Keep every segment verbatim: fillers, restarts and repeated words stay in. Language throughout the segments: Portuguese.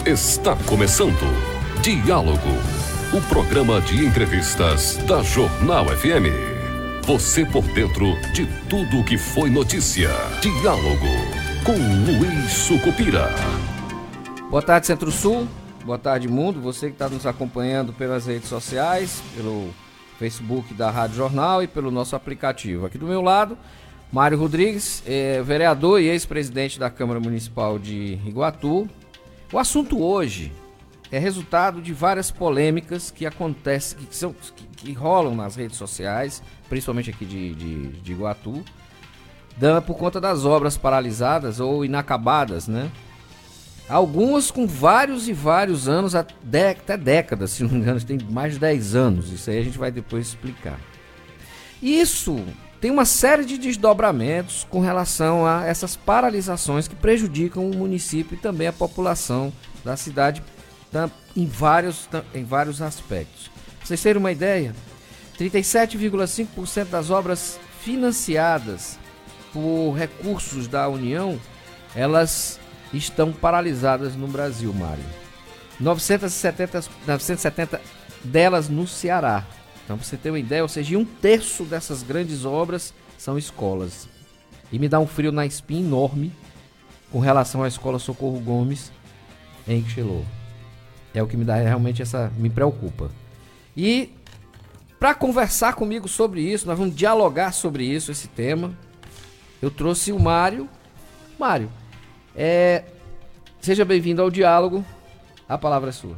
Está começando Diálogo, o programa de entrevistas da Jornal F M. Você por dentro de tudo o que foi notícia. Diálogo com Luiz Sucupira. Boa tarde, Centro-Sul. Boa tarde, mundo. Você que está nos acompanhando pelas redes sociais, pelo Facebook da Rádio Jornal e pelo nosso aplicativo. Aqui do meu lado, Mário Rodrigues, é, vereador e ex-presidente da Câmara Municipal de Iguatu. O assunto hoje é resultado de várias polêmicas que acontecem, que, são, que, que rolam nas redes sociais, principalmente aqui de, de, de Iguatu, por conta das obras paralisadas ou inacabadas, né? Algumas com vários e vários anos, até décadas, se não me engano, tem mais de dez anos. Isso aí a gente vai depois explicar. Isso tem uma série de desdobramentos com relação a essas paralisações que prejudicam o município e também a população da cidade em vários, em vários aspectos. Pra vocês terem uma ideia, trinta e sete vírgula cinco por cento das obras financiadas por recursos da União, elas estão paralisadas no Brasil, Mário. novecentas e setenta, novecentas e setenta delas no Ceará. Então, para você ter uma ideia, ou seja, um terço dessas grandes obras são escolas. E me dá um frio na espinha enorme com relação à escola Socorro Gomes em Xelô. É o que me dá realmente essa, me preocupa. E para conversar comigo sobre isso, nós vamos dialogar sobre isso, esse tema. Eu trouxe o Mário. Mário, É, seja bem-vindo ao Diálogo, a palavra é sua.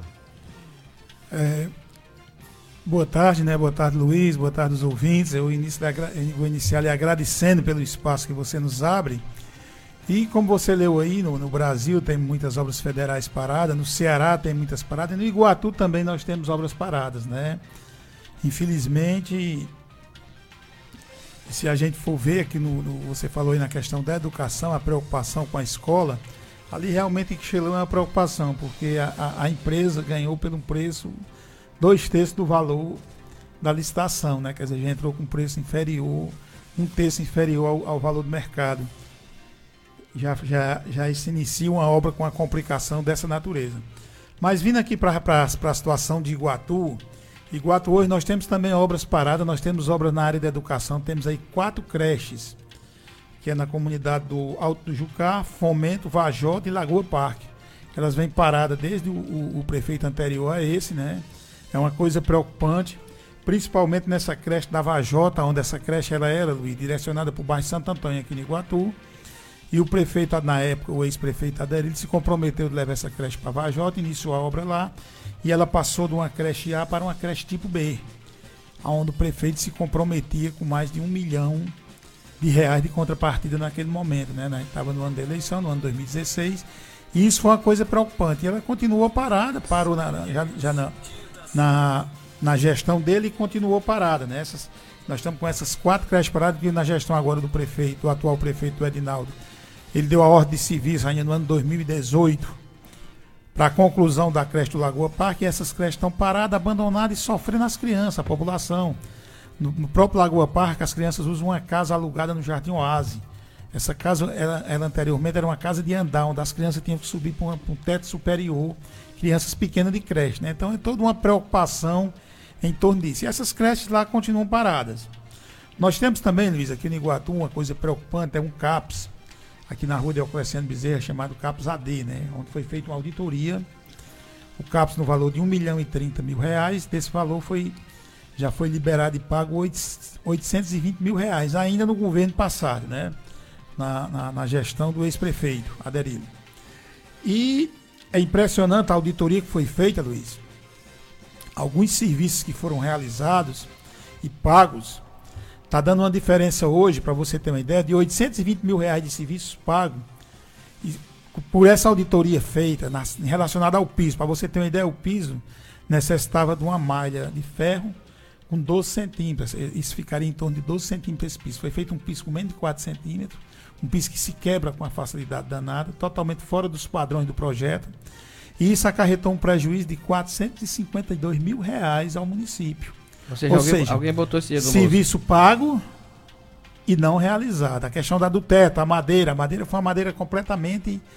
É, boa tarde, né? Boa tarde, Luiz, boa tarde aos ouvintes. Eu, inicio, eu vou iniciar lhe agradecendo pelo espaço que você nos abre. E como você leu aí, no, no Brasil tem muitas obras federais paradas, no Ceará tem muitas paradas, no Iguatu também nós temos obras paradas, né? Infelizmente, se a gente for ver aqui, no, no, você falou aí na questão da educação, a preocupação com a escola, ali realmente em Xelô é uma preocupação, porque a, a, a empresa ganhou pelo preço dois terços do valor da licitação, né? Quer dizer, já entrou com um preço inferior, um terço inferior ao, ao valor do mercado. Já, já, já se inicia uma obra com uma complicação dessa natureza. Mas vindo aqui para a situação de Iguatu, Iguatu hoje nós temos também obras paradas, nós temos obras na área da educação, temos aí quatro creches, que é na comunidade do Alto do Jucá, Fomento, Vajota e Lagoa Parque. Elas vêm paradas desde o, o, o prefeito anterior a esse, né? É uma coisa preocupante, principalmente nessa creche da Vajota, onde essa creche ela era, Luiz, direcionada para o bairro Santo Antônio aqui em Iguatu. E o prefeito, na época, o ex-prefeito Aderildo, se comprometeu de levar essa creche para Vajota, iniciou a obra lá, e ela passou de uma creche A para uma creche tipo B, onde o prefeito se comprometia com mais de um milhão de reais de contrapartida naquele momento, né? Estava no ano da eleição, no ano de dois mil e dezesseis, e isso foi uma coisa preocupante. E ela continuou parada, parou na, já, já na, na, na gestão dele e continuou parada, né? Essas, nós estamos com essas quatro creches paradas, que na gestão agora do prefeito, do atual prefeito Edinaldo, ele deu a ordem de serviço ainda no ano dois mil e dezoito para a conclusão da creche do Lagoa Parque, e essas creches estão paradas, abandonadas e sofrendo as crianças, a população. No, no próprio Lagoa Parque, as crianças usam uma casa alugada no Jardim Oase. Essa casa, ela, ela anteriormente era uma casa de andar, onde as crianças tinham que subir para um teto superior, crianças pequenas de creche, né? Então é toda uma preocupação em torno disso. E essas creches lá continuam paradas. Nós temos também, Luiz, aqui no Iguatu, uma coisa preocupante, é um CAPS, aqui na rua Deocleciano Bezerra, chamado CAPS A D, né? Onde foi feita uma auditoria, o CAPS no valor de um milhão e trinta mil reais, desse valor foi, já foi liberado e pago oitocentos e vinte mil reais, ainda no governo passado, né? Na, na, na gestão do ex-prefeito Aderildo. E é impressionante a auditoria que foi feita, Luiz. Alguns serviços que foram realizados e pagos, está dando uma diferença hoje, para você ter uma ideia, de oitocentos e vinte mil reais de serviços pagos e, por essa auditoria feita na, relacionada ao piso. Para você ter uma ideia, o piso necessitava de uma malha de ferro com doze centímetros. Isso ficaria em torno de doze centímetros esse piso. Foi feito um piso com menos de quatro centímetros, um piso que se quebra com uma facilidade danada, totalmente fora dos padrões do projeto. E isso acarretou um prejuízo de quatrocentos e cinquenta e dois mil reais ao município. Ou seja, Ou alguém, seja alguém botou esse dinheiro no serviço bolso. Pago e não realizado. A questão da do teto, a madeira. A madeira foi uma madeira completamente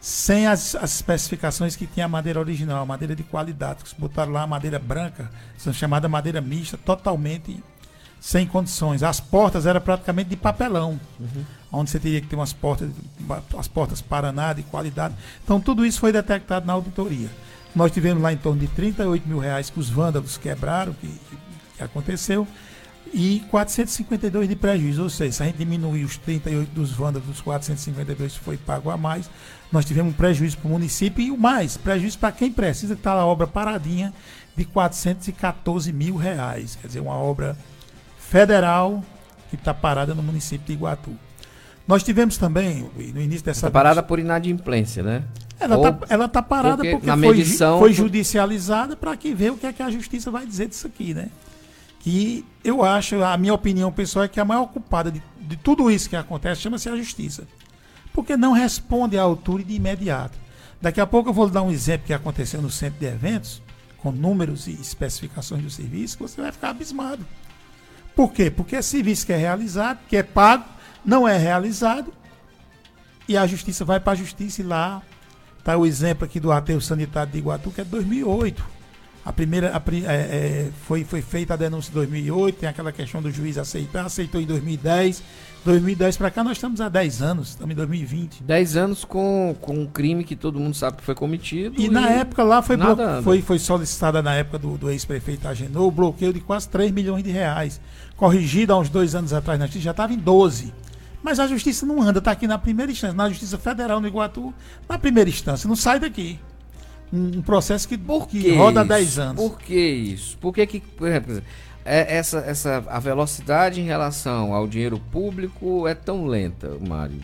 sem as, as especificações que tinha a madeira original, a madeira de qualidade. Eles botaram lá a madeira branca, chamada madeira mista, totalmente sem condições. As portas eram praticamente de papelão, uhum. onde você teria que ter umas portas, as portas Paraná de qualidade. Então tudo isso foi detectado na auditoria. Nós tivemos lá em torno de trinta e oito mil reais que os vândalos quebraram, que, que, que aconteceu, e quatrocentos e cinquenta e dois de prejuízo. Ou seja, se a gente diminuir os trinta e oito dos vândalos, dos quatrocentos e cinquenta e dois foi pago a mais, nós tivemos um prejuízo para o município e o mais, prejuízo para quem precisa, que está a obra paradinha de quatrocentos e quatorze mil reais. Quer dizer, uma obra federal que está parada no município de Iguatu. Nós tivemos também, no início dessa... Está parada por inadimplência, né? Ela está ela tá parada porque, porque na foi, medição, foi judicializada para que ver o que é que a justiça vai dizer disso aqui, né? Que eu acho, a minha opinião pessoal é que a maior culpada de, de tudo isso que acontece chama-se a justiça. Porque não responde à altura e de imediato. Daqui a pouco eu vou dar um exemplo que aconteceu no centro de eventos, com números e especificações do serviço, que você vai ficar abismado. Por quê? Porque é serviço que é realizado, que é pago, não é realizado, e a justiça vai para a justiça e lá está o exemplo aqui do aterro sanitário de Iguatu, que é de dois mil e oito. A primeira a, é, é, foi, foi feita a denúncia em dois mil e oito, tem aquela questão do juiz aceitar, aceitou em dois mil e dez. dois mil e dez para cá nós estamos há dez anos, estamos em dois mil e vinte. dez anos com, com um crime que todo mundo sabe que foi cometido. E, e na época lá foi, blo- foi, foi foi solicitada na época do, do ex-prefeito Agenor o bloqueio de quase três milhões de reais. Corrigido há uns dois anos atrás na justiça, já estava em doze. Mas a justiça não anda, está aqui na primeira instância, na Justiça Federal no Iguatu, na primeira instância, não sai daqui. Um, um processo que, Por que que roda há isso? dez anos. Por que isso? Por que que, por exemplo, é essa, essa, a velocidade em relação ao dinheiro público é tão lenta, Mário?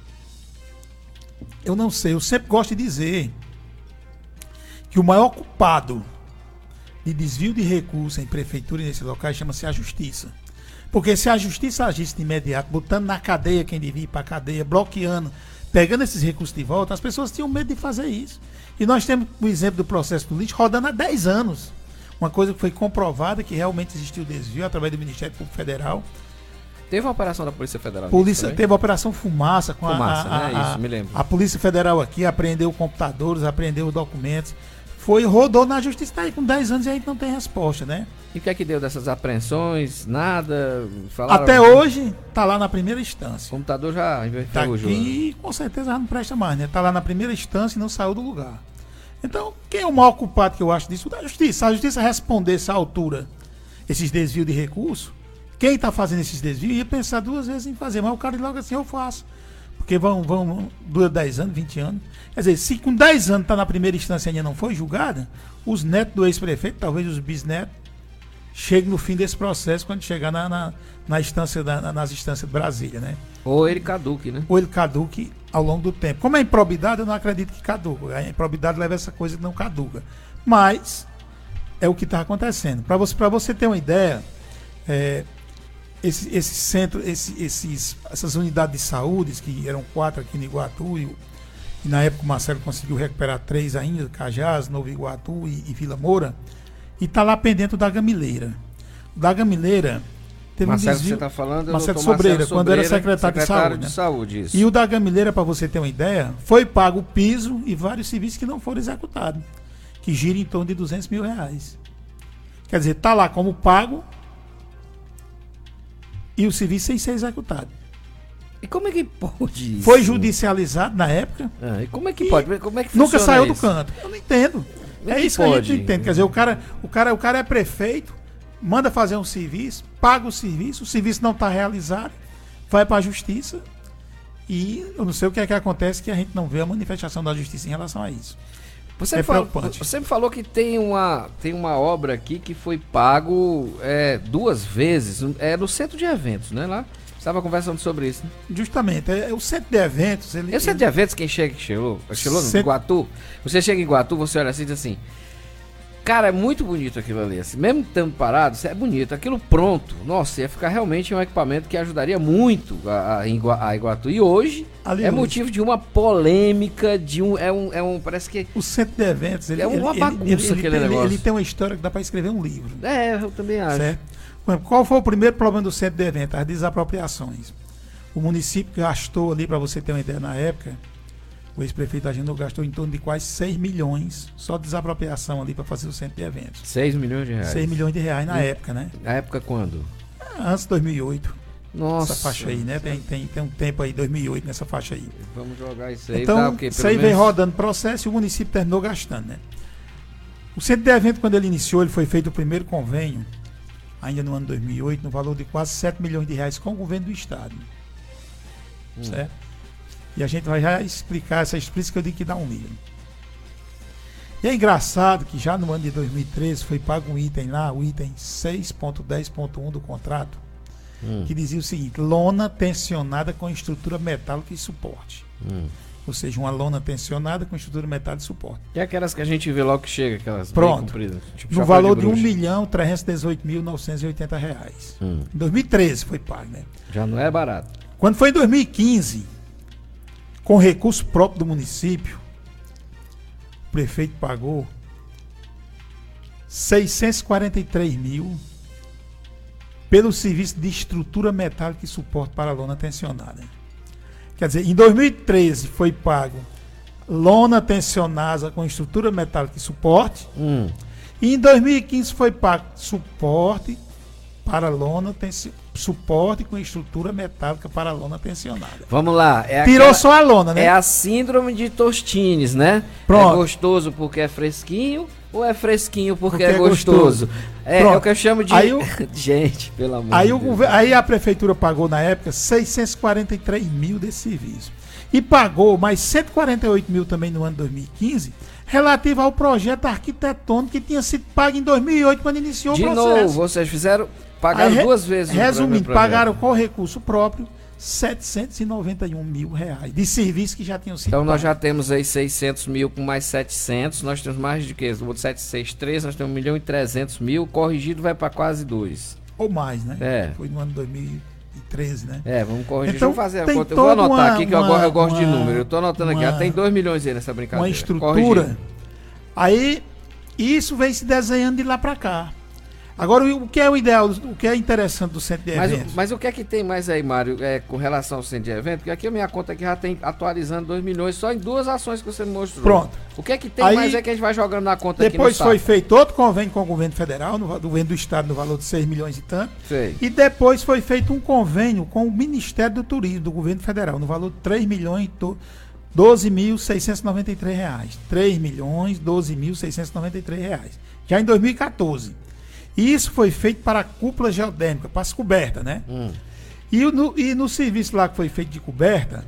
Eu não sei, eu sempre gosto de dizer que o maior culpado de desvio de recursos em prefeitura e nesses locais chama-se a justiça. Porque se a justiça agisse de imediato, botando na cadeia quem devia ir para a cadeia, bloqueando, pegando esses recursos de volta, as pessoas tinham medo de fazer isso. E nós temos o exemplo do processo do lixo rodando há dez anos. Uma coisa que foi comprovada, que realmente existiu desvio através do Ministério Público Federal. Teve uma operação da Polícia Federal. Polícia, teve a Operação Fumaça. Com Fumaça, a, a, né? a, Isso, me lembro. A Polícia Federal aqui apreendeu computadores, apreendeu documentos. Foi, rodou na justiça, está aí com dez anos e a gente não tem resposta, né? E o que é que deu dessas apreensões? Nada? Falaram... Até hoje, está lá na primeira instância. O computador já Está aqui e com certeza já não presta mais, né? Está lá na primeira instância e não saiu do lugar. Então, quem é o maior culpado que eu acho disso? Da justiça. Se a justiça respondesse à altura esses desvios de recursos, quem está fazendo esses desvios ia pensar duas vezes em fazer, mas o cara logo assim, eu faço. Porque vão, vão, dura dez anos, vinte anos. Quer dizer, se com dez anos está na primeira instância e ainda não foi julgada, os netos do ex-prefeito, talvez os bisnetos, cheguem no fim desse processo quando chegar na, na, na instância da, nas instâncias de Brasília, né? Ou ele caduque, né? Ou ele caduque ao longo do tempo. Como é improbidade, eu não acredito que caduca. A improbidade leva essa coisa que não caduca. Mas é o que está acontecendo. Para você, para você ter uma ideia, é, esse, esse centro, esse, esses, essas unidades de saúde, que eram quatro aqui no Iguatu, e, e na época o Marcelo conseguiu recuperar três ainda, Cajás, Novo Iguatu e, e Vila Moura, e está lá pendente da Gamileira. O da Gamileira teve Marcelo, um desvio. você está falando, Marcelo Sobreira, Marcelo quando Sobreira, era secretário, secretário de de Saúde. saúde, né? Isso. E o da Gamileira, para você ter uma ideia, foi pago o piso e vários serviços que não foram executados, que gira em torno de duzentos mil reais. Quer dizer, está lá como pago e o serviço sem ser executado. E como é que pode isso? Foi judicializado na época. Ah, e como é que pode? Como é que nunca saiu isso? do canto. Eu não entendo. Como é que isso pode? que a gente não entende. Quer dizer, o cara, o, cara, o cara é prefeito, manda fazer um serviço, paga o serviço, o serviço não está realizado, vai para a justiça e eu não sei o que é que acontece, que a gente não vê a manifestação da justiça em relação a isso. Você, é falou, preocupante. você me falou que tem uma, tem uma obra aqui que foi pago é, duas vezes, é no centro de eventos, né? Lá estava conversando sobre isso. Né? Justamente, é, é o centro de eventos. Ele, é o centro de eventos, quem chega, chegou, chegou no Centro... Iguatu, você chega em Iguatu, você olha assim e diz assim, cara, é muito bonito aquilo ali, assim, mesmo estando parado, é bonito, aquilo pronto, nossa, ia ficar realmente um equipamento que ajudaria muito a, a, Igua, a Iguatu. E hoje ali é hoje. motivo de uma polêmica, de um, é um, é um, parece que... O centro de eventos, ele, é uma ele, bagunça ele, ele, aquele ele, negócio. Ele tem uma história que dá para escrever um livro. É, eu também acho. Certo? Qual foi o primeiro problema do centro de eventos? As desapropriações. O município gastou ali, para você ter uma ideia, na época, O ex-prefeito Agenor gastou em torno de quase seis milhões só de desapropriação ali para fazer o centro de eventos. seis milhões de reais? seis milhões de reais na e, época, né? Na época quando? Antes de dois mil e oito. Nossa. Essa faixa aí, né? Tem, tem, tem um tempo aí, dois mil e oito, nessa faixa aí. Vamos jogar isso aí. Então, dá o quê? isso aí Pelo vem menos... rodando processo e o município terminou gastando, né? O centro de evento, quando ele iniciou, ele foi feito o primeiro convênio, ainda no ano dois mil e oito, no valor de quase sete milhões de reais com o governo do estado. Hum. Certo? E a gente vai já explicar essa explícita que eu digo que dá um milhão. E é engraçado que já no ano de dois mil e treze foi pago um item lá, o item seis ponto dez ponto um do contrato, hum. que dizia o seguinte: lona tensionada com estrutura metálica e suporte. Hum. Ou seja, uma lona tensionada com estrutura metálica e suporte. E aquelas que a gente vê logo que chega, aquelas Pronto. bem compridas. Tipo no valor de um milhão trezentos e dezoito mil novecentos e oitenta reais. Hum. Em dois mil e treze foi pago, né? Já não é barato. Quando foi em dois mil e quinze, com recurso próprio do município, o prefeito pagou seiscentos e quarenta e três mil pelo serviço de estrutura metálica e suporte para a lona tensionada. Quer dizer, em dois mil e treze foi pago lona tensionada com estrutura metálica e suporte, hum. e em dois mil e quinze foi pago suporte para lona tensionada. Suporte com estrutura metálica para a lona tensionada. Vamos lá. É Tirou aquela, só a lona, né? É a síndrome de Tostines, né? Pronto. É gostoso porque é fresquinho ou é fresquinho porque, porque é gostoso? É, é o que eu chamo de... Aí o... Gente, pelo amor aí de o Deus. Gover... Aí a prefeitura pagou na época seiscentos e quarenta e três mil desse serviço. E pagou mais cento e quarenta e oito mil também no ano dois mil e quinze, relativo ao projeto arquitetônico que tinha sido pago em dois mil e oito, quando iniciou de o processo. De novo, vocês fizeram... Pagaram Aí, duas vezes. Resumindo, pagaram com recurso próprio setecentos e noventa e um mil reais de serviços que já tinham sido Então pagos. Nós já temos aí seiscentos mil com mais setecentos, nós temos mais de que? O outro setecentos e sessenta e três, nós temos um milhão e trezentos mil, corrigido vai para quase dois. Ou mais, né? É. Foi no ano dois mil e treze, né? É, vamos corrigir. Então, Deixa eu fazer a conta. Eu vou anotar uma, aqui que uma, eu, eu gosto uma, de número. Eu tô anotando uma, aqui. Já tem dois milhões aí nessa brincadeira. Uma estrutura. Corrigindo. Aí, isso vem se desenhando de lá para cá. Agora, o que é o ideal, o que é interessante do centro de mas, eventos? Mas o que é que tem mais aí, Mário, é, com relação ao centro de eventos? Porque aqui a minha conta aqui já tem atualizando dois milhões só em duas ações que você me mostrou. Pronto. O que é que tem aí, mais é que a gente vai jogando na conta aqui no Depois foi saco. feito outro convênio com o governo federal, no, do governo do estado, no valor de seis milhões e tanto. Sei. E depois foi feito um convênio com o Ministério do Turismo, do governo federal, no valor de três milhões e doze mil seiscentos e noventa e três reais. três milhões e doze mil seiscentos e noventa e três reais. Já em dois mil e quatorze. E isso foi feito para a cúpula geodérmica, para as cobertas, né? Hum. E, no, e no serviço lá que foi feito de coberta,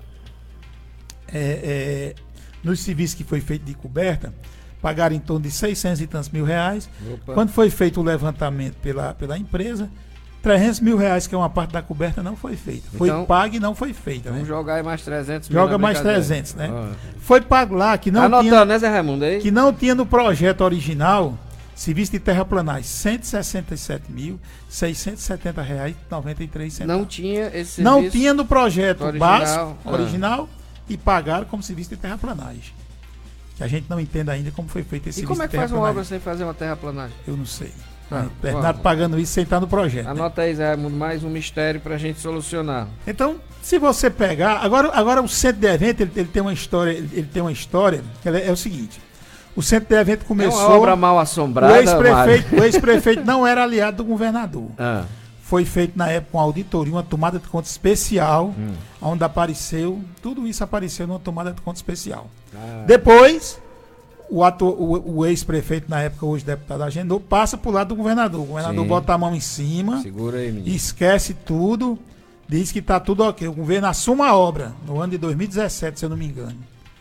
é, é, no serviço que foi feito de coberta, pagaram em torno de seiscentos e tantos mil reais. Opa. Quando foi feito o levantamento pela, pela empresa, trezentos mil reais, que é uma parte da coberta, não foi feita. Foi então, pago e não foi feita. Vamos né? jogar aí mais trezentos mil. Joga mais trezentos, né? Ah. Foi pago lá, que não Anotando, tinha... né, Zé Raimundo? Aí? Que não tinha no projeto original... Serviço de terraplanagem, cento e sessenta e sete mil seiscentos e setenta reais e noventa e três centavos. Não tinha esse serviço? Não tinha no projeto original, básico, ah. original, e pagaram como serviço de terraplanagem. Que a gente não entende ainda como foi feito esse e serviço de terraplanagem. E como é que faz uma obra sem fazer uma terraplanagem? Eu não sei. Ah, terminaram pagando isso sem estar no projeto. Anota né? aí, Zé Raimundo, mais um mistério pra gente solucionar. Então, se você pegar... Agora, agora o centro de evento, ele, ele tem uma história, ele, ele tem uma história, que é, é o seguinte... O centro de evento começou... É uma obra mal assombrada, O ex-prefeito, o ex-prefeito não era aliado do governador. Ah. Foi feito na época uma auditoria, uma tomada de conta especial, hum. onde apareceu... Tudo isso apareceu numa tomada de conta especial. Ah. Depois, o, ator, o, o ex-prefeito, na época, hoje deputado Agenor, passa para o lado do governador. O governador Sim. bota a mão em cima, Segura aí, menino. esquece tudo, diz que está tudo ok. O governo assume a obra no ano de dois mil e dezessete, se eu não me engano.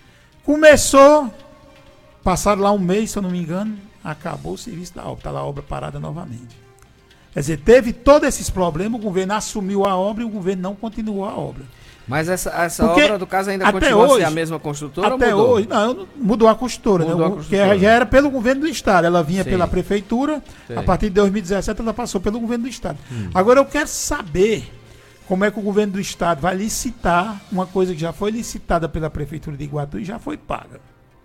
Começou... Passaram lá um mês, se eu não me engano, acabou o serviço da obra. Está lá a obra parada novamente. Quer dizer, teve todos esses problemas, o governo assumiu a obra e o governo não continuou a obra. Mas essa, essa obra do caso ainda até continua hoje, a ser a mesma construtora até ou mudou? Hoje, não, mudou a construtora, mudou né? a construtora. Que já era pelo governo do estado. Ela vinha Sim. pela prefeitura, Sim. a partir de dois mil e dezessete ela passou pelo governo do estado. Hum. Agora eu quero saber como é que o governo do estado vai licitar uma coisa que já foi licitada pela prefeitura de Iguatu e já foi paga.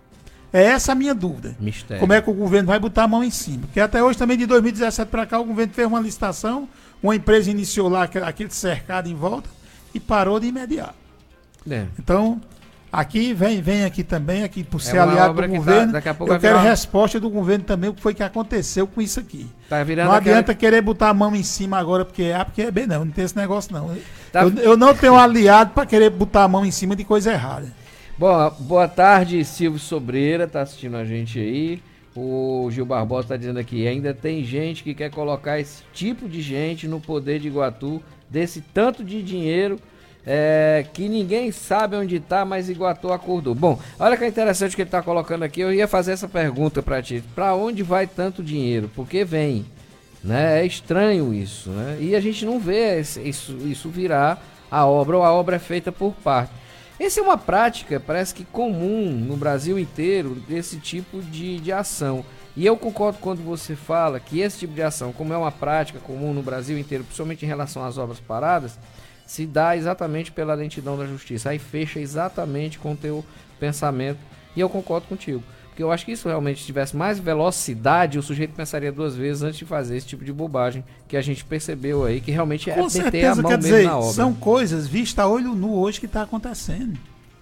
É essa a minha dúvida. Mistério. Como é que o governo vai botar a mão em cima? Porque até hoje, também de dois mil e dezessete para cá, o governo fez uma licitação, uma empresa iniciou lá aquele cercado em volta e parou de imediato. É. Então, Aqui, vem, vem aqui também, aqui por ser É uma aliado obra do que governo, tá- daqui a pouco eu vai quero virar- resposta do governo também, o que foi que aconteceu com isso aqui. Tá virando Não aquela- adianta querer botar a mão em cima agora porque é A, porque é B, não, não tem esse negócio não. Tá- Eu, eu não tenho um aliado para querer botar a mão em cima de coisa errada. Bom, boa tarde, Silvio Sobreira, tá assistindo a gente aí. O Gil Barbosa tá dizendo aqui, ainda tem gente que quer colocar esse tipo de gente no poder de Iguatu, desse tanto de dinheiro é, que ninguém sabe onde tá, mas Iguatu acordou. Bom, olha que interessante o que ele tá colocando aqui, eu ia fazer essa pergunta pra ti, pra onde vai tanto dinheiro? Porque vem, né? É estranho isso, né? E a gente não vê esse- isso, isso virar a obra, ou a obra é feita por parte. Essa é uma prática, parece que comum no Brasil inteiro, desse tipo de, de ação. E eu concordo quando você fala que esse tipo de ação, como é uma prática comum no Brasil inteiro, principalmente em relação às obras paradas, se dá exatamente pela lentidão da justiça. Aí fecha exatamente com o teu pensamento. E eu concordo contigo. Porque eu acho que isso realmente, se tivesse mais velocidade, o sujeito pensaria duas vezes antes de fazer esse tipo de bobagem que a gente percebeu aí, que realmente é Com meter a certeza, mão quer mesmo dizer, na obra. são coisas vistas a olho nu hoje que está acontecendo.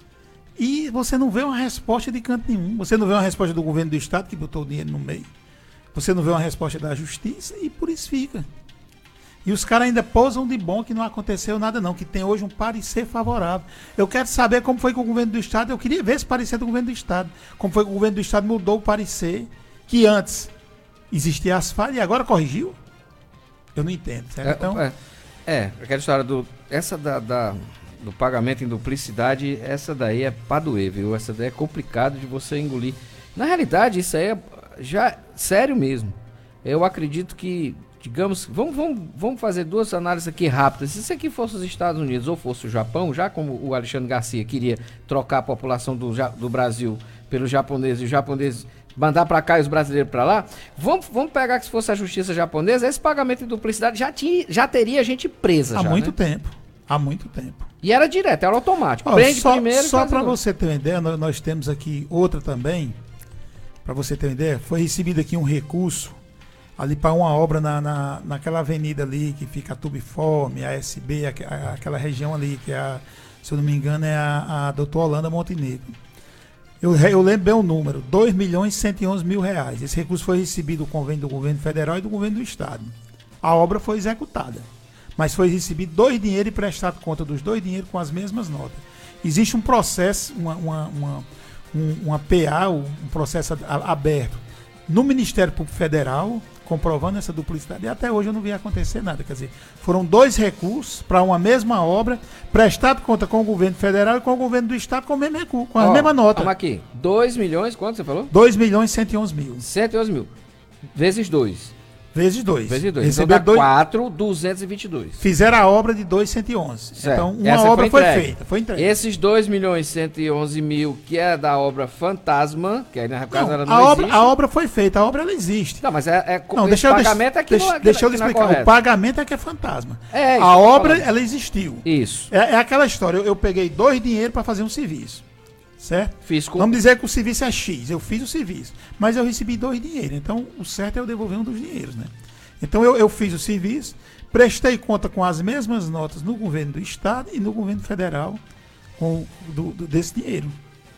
E você não vê uma resposta de canto nenhum. Você não vê uma resposta do governo do estado que botou o dinheiro no meio. Você não vê uma resposta da justiça e por isso fica. E os caras ainda pousam de bom que não aconteceu nada não, que tem hoje um parecer favorável. Eu quero saber como foi que o governo do estado, eu queria ver esse parecer do governo do estado, como foi que o governo do estado mudou o parecer que antes existia asfalto e agora corrigiu. Eu não entendo, certo? É, Então, é, é, aquela história do. Essa da, da- do pagamento em duplicidade, essa daí é pra doer, viu? Essa daí é complicado de você engolir. Na realidade, isso aí é já sério mesmo. Eu acredito que, digamos, vamos, vamos, vamos fazer duas análises aqui rápidas. Se isso aqui fosse os Estados Unidos ou fosse o Japão, já como o Alexandre Garcia queria trocar a população do, Ja- do Brasil pelos japoneses e os japoneses mandar pra cá e os brasileiros pra lá, vamos, vamos pegar que se fosse a justiça japonesa, esse pagamento em duplicidade já, tinha, já teria gente presa. há já, muito né? tempo. Há muito tempo. E era direto, era automático. Ó, Prende só primeiro e só faz para agora. você ter uma ideia, nós, nós temos aqui outra também. Para você ter uma ideia, foi recebido aqui um recurso ali para uma obra na, na, naquela avenida ali que fica a Tubiforme, a S B, a, a, aquela região ali que é a, se eu não me engano é a, a doutor Holanda Montenegro. Eu, re- eu lembro bem o número, dois milhões e cento e onze mil reais. Esse recurso foi recebido do convênio do governo federal e do governo do estado. A obra foi executada, mas foi recebido dois dinheiros e prestado conta dos dois dinheiros com as mesmas notas. Existe um processo, uma, uma, uma, um, uma P A, um processo a- aberto no Ministério Público Federal, comprovando essa duplicidade. E até hoje eu não vi acontecer nada. Quer dizer, foram dois recursos para uma mesma obra, prestado conta com o governo federal e com o governo do estado com, o mesmo recurso, com a Ó, mesma nota. Vamos aqui. dois milhões, quanto você falou? dois milhões e cento e onze mil. cento e onze mil. Vezes dois. Vezes dois. Vezes dois. Então Receberam dá dois, quatro, duzentos e vinte e dois. fizeram a obra de dois mil cento e onze. Certo. Então, uma Essa obra foi foi, entregue. feita. Foi entregue. Esses dois milhões e cento e onze mil, que é da obra Fantasma, que aí na casa Não, ela não a, obra, existe. a obra foi feita, a obra ela existe. Não, mas é, é Não, esse deixa eu, pagamento deixa, é que deixa, não é, deixa eu lhe que não é explicar. correto. O pagamento é que é fantasma. É, isso a que eu tô obra, falando. ela existiu. Isso. É, é aquela história, eu, eu peguei dois dinheiros para fazer um serviço, certo? Fiz com... Vamos dizer que o serviço é X, eu fiz o serviço, mas eu recebi dois dinheiros, então o certo é eu devolver um dos dinheiros, né? Então eu, eu fiz o serviço, prestei conta com as mesmas notas no governo do estado e no governo federal com, do, do- desse dinheiro.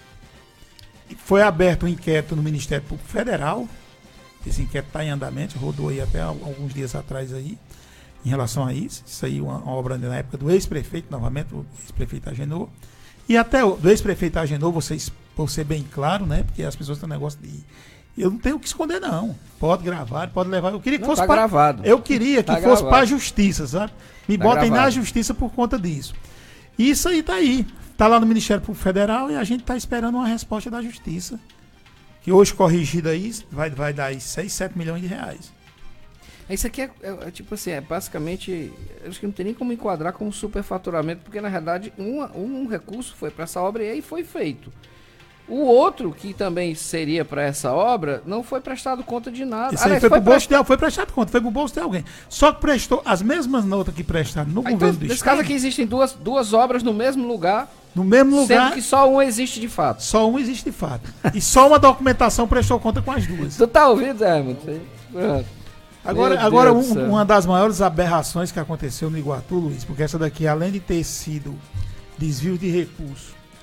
E foi aberto um inquérito no Ministério Público Federal, esse inquérito está em andamento, rodou aí até al- alguns dias atrás aí, em relação a isso. Isso aí, uma, uma obra na época do ex-prefeito, novamente, o ex-prefeito Agenor. E até o do ex-prefeito Agenor, vocês, por ser bem claro, né? Porque as pessoas têm um negócio de. Eu não tenho o que esconder, não. Pode gravar, pode levar. Eu queria que Não, fosse tá pra- gravado. Eu queria que Tá fosse gravado. para a justiça, sabe? Me Tá botem na gravado. justiça por conta disso. E isso aí tá aí. Tá lá no Ministério Público Federal e a gente tá esperando uma resposta da justiça. Que hoje corrigida aí vai, vai dar aí seis, sete milhões de reais. Isso aqui é, é- é tipo assim, é basicamente, eu acho que não tem nem como enquadrar como superfaturamento, porque na verdade um, um recurso foi para essa obra e aí foi feito. O outro, que também seria para essa obra, não foi prestado conta de nada. Isso aí Aliás, foi, pro prestado- bolso de, foi prestado conta, foi pro bolso de alguém. Só que prestou as mesmas notas que prestaram no Ah, então, governo do nesse estado. caso aqui existem duas, duas obras no mesmo lugar, No mesmo lugar, sendo que só um existe de fato. só um existe de fato. E só uma documentação prestou conta com as duas. Tu tá ouvindo, Zé? Muito? Pronto. Agora, Meu agora Deus do um- céu. uma das maiores aberrações que aconteceu no Iguatu, Luiz, porque essa daqui, além de ter sido desvio de recurso,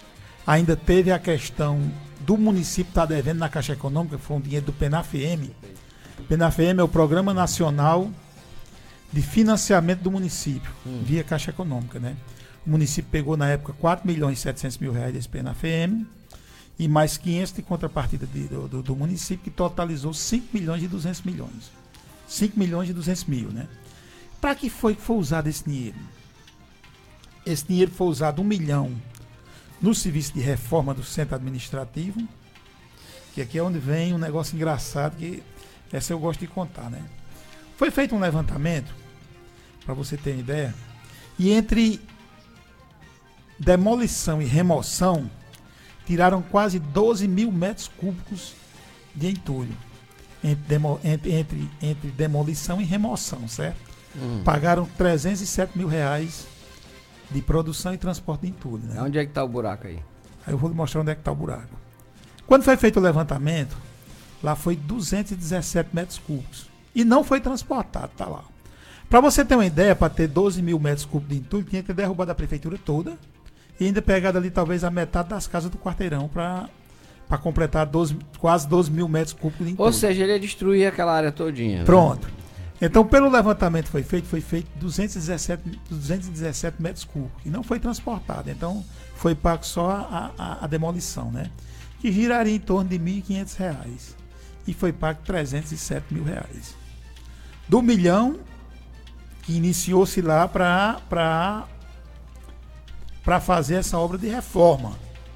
ainda teve a questão do município estar devendo na Caixa Econômica, foi um dinheiro do PENAFEM. PENAFEM é o Programa Nacional de Financiamento do Município, hum. via Caixa Econômica, né? O município pegou na época quatro milhões e setecentos mil reais desse PENAFEM e mais quinhentos de contrapartida de, do, do, do município, que totalizou cinco milhões e duzentos milhões. cinco milhões e duzentos mil, né? Para que foi que foi usado esse dinheiro? Esse dinheiro foi usado um milhão no serviço de reforma do centro administrativo, que aqui é onde vem um negócio engraçado, que essa eu gosto de contar, né? Foi feito um levantamento, para você ter uma ideia, e entre demolição e remoção, tiraram quase doze mil metros cúbicos de entulho. Entre, demo, entre, entre, entre demolição e remoção, certo? Uhum. Pagaram trezentos e sete mil reais de produção e transporte de entulho. Né? Onde é que está o buraco aí? Aí eu vou lhe mostrar onde é que está o buraco. Quando foi feito o levantamento, lá foi duzentos e dezessete metros cúbicos. E não foi transportado, tá lá. Para você ter uma ideia, para ter doze mil metros cúbicos de entulho, tinha que ter derrubado a prefeitura toda e ainda pegado ali talvez a metade das casas do quarteirão para para completar doze, quase doze mil metros cúbicos de entulho. Ou seja, ele ia destruir aquela área todinha. Pronto. Né? Então, pelo levantamento que foi feito, foi feito duzentos e dezessete metros cúbicos e não foi transportado. Então, foi pago só a, a, a demolição, né? Que giraria em torno de mil e quinhentos reais. E foi pago trezentos e sete mil reais. Do milhão que iniciou-se lá para para para fazer essa obra de reforma.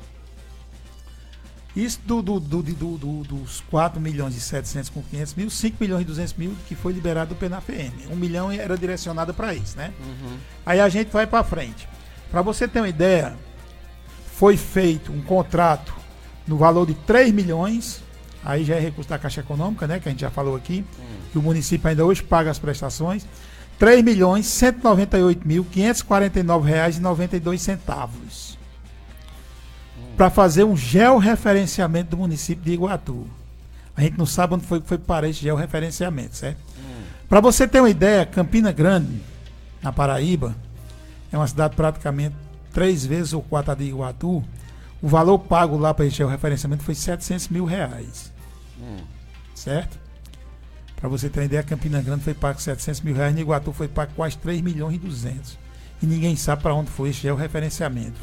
Isso do, do, do, do, do, dos quatro milhões e setecentos com quinhentos mil, cinco milhões e duzentos mil que foi liberado do PENAFEM. um milhão era direcionado para isso, né? Uhum. Aí a gente vai para frente. Para você ter uma ideia, foi feito um contrato no valor de três milhões, aí já é recurso da Caixa Econômica, né? Que a gente já falou aqui, uhum. que o município ainda hoje paga as prestações, três milhões cento e noventa e oito mil quinhentos e quarenta e nove reais e noventa e dois centavos. Para fazer um georreferenciamento do município de Iguatu. A gente não sabe onde foi que foi para esse georreferenciamento, certo? Hum. Para você ter uma ideia, Campina Grande, na Paraíba, é uma cidade praticamente três vezes ou quatro a de Iguatu. O valor pago lá para esse georreferenciamento foi setecentos mil reais. Hum. Certo? Para você ter uma ideia, Campina Grande foi pago setecentos mil reais, em Iguatu foi pago quase três milhões e duzentos. E ninguém sabe para onde foi esse georreferenciamento.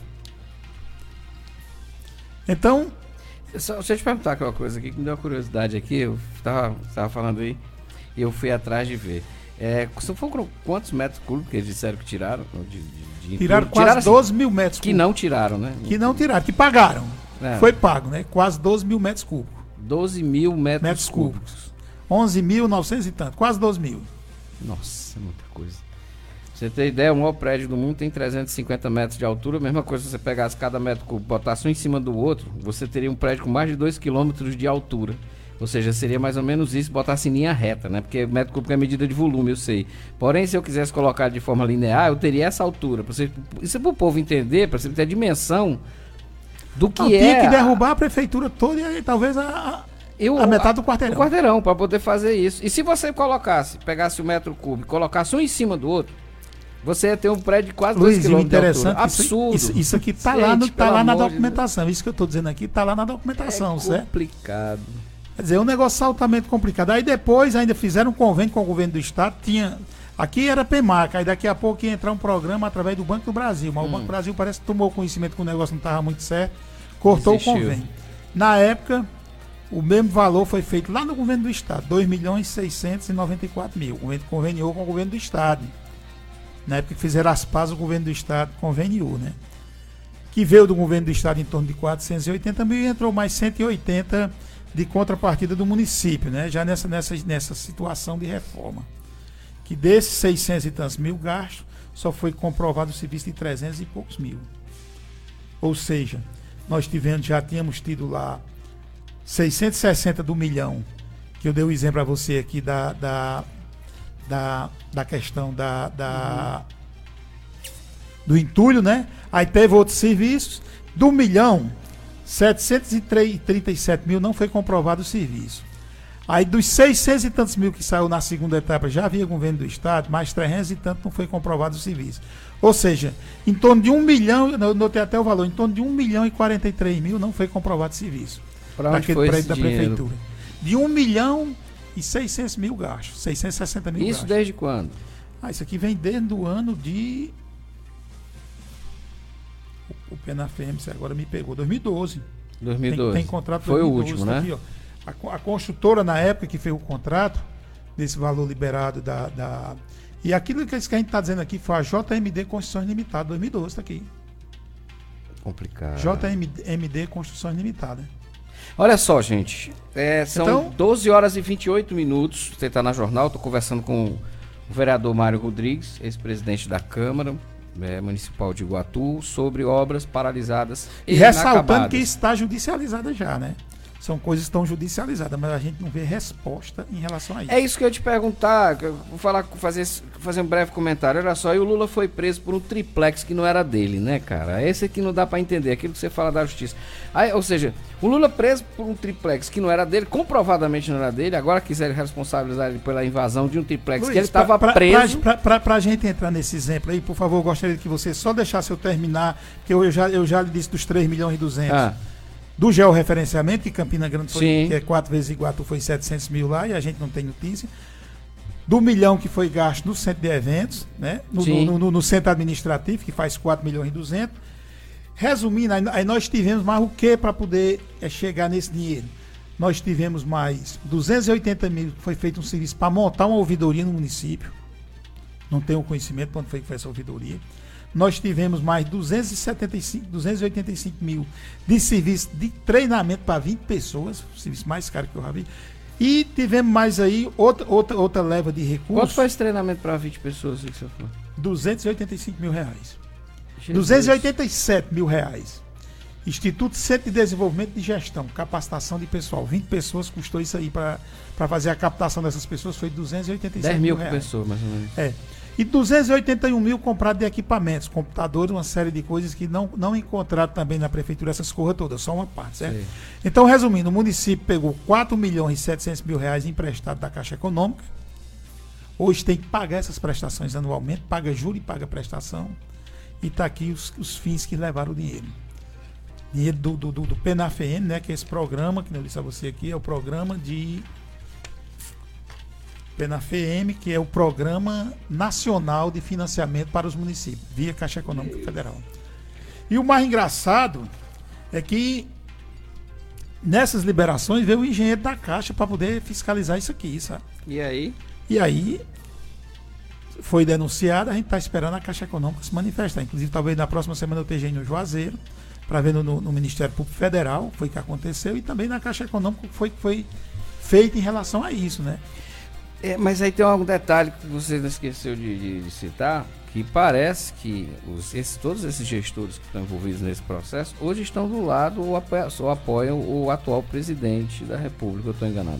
Então, só, deixa eu te perguntar aquela coisa aqui que me deu uma curiosidade aqui. Eu estava falando aí e eu fui atrás de ver. É, foram quantos metros cúbicos que eles disseram que tiraram? De, de, de tiraram quase tiraram, doze mil metros cúbicos. Que não tiraram, né? Que não tiraram, que pagaram. É. Foi pago, né? Quase doze mil metros cúbicos. doze mil metros, metros cúbicos. cúbicos. onze mil e novecentos e tanto, quase doze mil. Nossa, é muita coisa. Você tem ideia, o maior prédio do mundo tem trezentos e cinquenta metros de altura, a mesma coisa se você pegasse cada metro cúbico, botasse um em cima do outro, você teria um prédio com mais de dois quilômetros de altura. Ou seja, seria mais ou menos isso, botasse em linha reta, né? Porque metro cúbico é medida de volume, eu sei. Porém, se eu quisesse colocar de forma linear, eu teria essa altura. Pra você, isso é para o povo entender, para você ter a dimensão do que Não, é... Tinha que derrubar a prefeitura toda e talvez a... Eu, a metade do quarteirão. O quarteirão, para poder fazer isso. E se você colocasse, pegasse o metro cúbico, colocasse um em cima do outro, você ia ter um prédio de quase dois quilômetros de altura. Absurdo. Isso, isso, isso aqui está lá, no, tá lá na documentação. De isso que eu estou dizendo aqui está lá na documentação, é certo? complicado. Quer dizer, é um negócio altamente complicado. Aí depois ainda fizeram um convênio com o governo do estado. Tinha, aqui era PEMAC, aí daqui a pouco ia entrar um programa através do Banco do Brasil. Mas hum. o Banco do Brasil parece que tomou conhecimento que o negócio não estava muito certo, cortou Existiu. o convênio. Na época, o mesmo valor foi feito lá no governo do estado, dois milhões seiscentos e noventa e quatro mil. O governo conveniou com o governo do estado. Na época que fizeram as pazes, o governo do estado conveniou, né? Que veio do governo do estado em torno de quatrocentos e oitenta mil e entrou mais cento e oitenta de contrapartida do município, né? Já nessa, nessa, nessa situação de reforma. Que desses seiscentos e tantos mil gastos, só foi comprovado o serviço de trezentos e poucos mil. Ou seja, nós tivemos, já tínhamos tido lá seiscentos e sessenta do milhão, que eu dei o exemplo para você aqui da... da Da, da questão da, da uhum. do entulho, né? Aí teve outros serviços. Do milhão, setecentos e trinta e sete mil não foi comprovado o serviço. Aí dos seiscentos e tantos mil que saiu na segunda etapa, já havia governo do Estado, mais trezentos e tanto não foi comprovado o serviço. Ou seja, em torno de um milhão, eu notei até o valor, em torno de um milhão e quarenta e três mil não foi comprovado o serviço. Para onde foi esse da dinheiro? Prefeitura. De um milhão e seiscentos mil gastos, seiscentos e sessenta mil Isso gastos. desde quando? Ah, isso aqui vem desde o ano de... O, o Penafem, você agora me pegou, dois mil e doze. dois mil e doze. Tem, tem contrato Foi dois o mil e doze, último, tá né? aqui, ó. A, a construtora, na época que fez o contrato, desse valor liberado da... da e aquilo que a gente está dizendo aqui foi a J M D Construções Limitadas, dois mil e doze, está aqui. Complicado. J M D Construções Limitadas. Olha só, gente. É, são Então- doze horas e vinte e oito minutos. Você está na jornal. Estou conversando com o vereador Mário Rodrigues, ex-presidente da Câmara é, Municipal de Iguatu, sobre obras paralisadas E e ressaltando inacabadas. que está judicializada já, né? São coisas que estão judicializadas, mas a gente não vê resposta em relação a isso. É isso que eu ia te perguntar. que eu Vou falar, fazer, fazer um breve comentário. Olha só, e o Lula foi preso por um triplex que não era dele, né, cara? Esse aqui não dá pra entender, aquilo que você fala da justiça. Aí, ou seja, o Lula preso por um triplex que não era dele, comprovadamente não era dele, agora quiserem responsabilizar ele pela invasão de um triplex Luiz, que ele estava pra- pra- preso. Pra, pra, pra gente entrar nesse exemplo aí, por favor, eu gostaria que você só deixasse eu terminar, porque eu já, eu já lhe disse dos três milhões e duzentos. Ah, Do georreferenciamento, que Campina Grande foi, Sim. que é quatro vezes Iguatu, foi setecentos mil lá, e a gente não tem notícia. Do milhão que foi gasto no centro de eventos, né? No, Sim. no, no- no centro administrativo, que faz quatro milhões e duzentos. Resumindo, aí, aí nós tivemos mais o que para poder é, chegar nesse dinheiro? Nós tivemos mais duzentos e oitenta mil, foi feito um serviço para montar uma ouvidoria no município. Não tenho conhecimento quando foi que foi essa ouvidoria. Nós tivemos mais duzentos e setenta e cinco, duzentos e oitenta e cinco mil de serviço de treinamento para vinte pessoas, o serviço mais caro que eu já vi. E tivemos mais aí outra, outra, outra leva de recursos. quanto foi esse treinamento para vinte pessoas que você falou? duzentos e oitenta e cinco mil reais. Jesus. duzentos e oitenta e sete mil reais. Instituto Centro de Desenvolvimento de Gestão, capacitação de pessoal. vinte pessoas custou isso aí para fazer a captação dessas pessoas, foi duzentos e oitenta e sete dez mil mil reais. pessoas, mais ou menos. É. E duzentos e oitenta e um mil comprado de equipamentos, computadores, uma série de coisas que não, não encontraram também na prefeitura, essas coisas todas, só uma parte, certo? Sei. Então, resumindo, o município pegou quatro milhões e setecentos mil reais emprestado da Caixa Econômica. Hoje tem que pagar essas prestações anualmente, paga juro e paga prestação. E está aqui os, os fins que levaram o dinheiro. Dinheiro do, do, do, do Penafem, né? Que é esse programa, que eu disse a você aqui, é o programa de Penafem, que é o Programa Nacional de Financiamento para os Municípios, via Caixa Econômica Federal. E o mais engraçado é que nessas liberações veio o engenheiro da Caixa para poder fiscalizar isso aqui, sabe? E aí? E aí foi denunciado, a gente está esperando a Caixa Econômica se manifestar. Inclusive, talvez na próxima semana eu esteja indo no Juazeiro, para ver no, no Ministério Público Federal, foi o que aconteceu, e também na Caixa Econômica foi que foi feito em relação a isso, né? É, mas aí tem um detalhe que você não esqueceu de, de- de citar, que parece que os, esses, todos esses gestores que estão envolvidos nesse processo hoje estão do lado ou apoiam, ou apoiam o atual presidente da República. Eu estou enganado.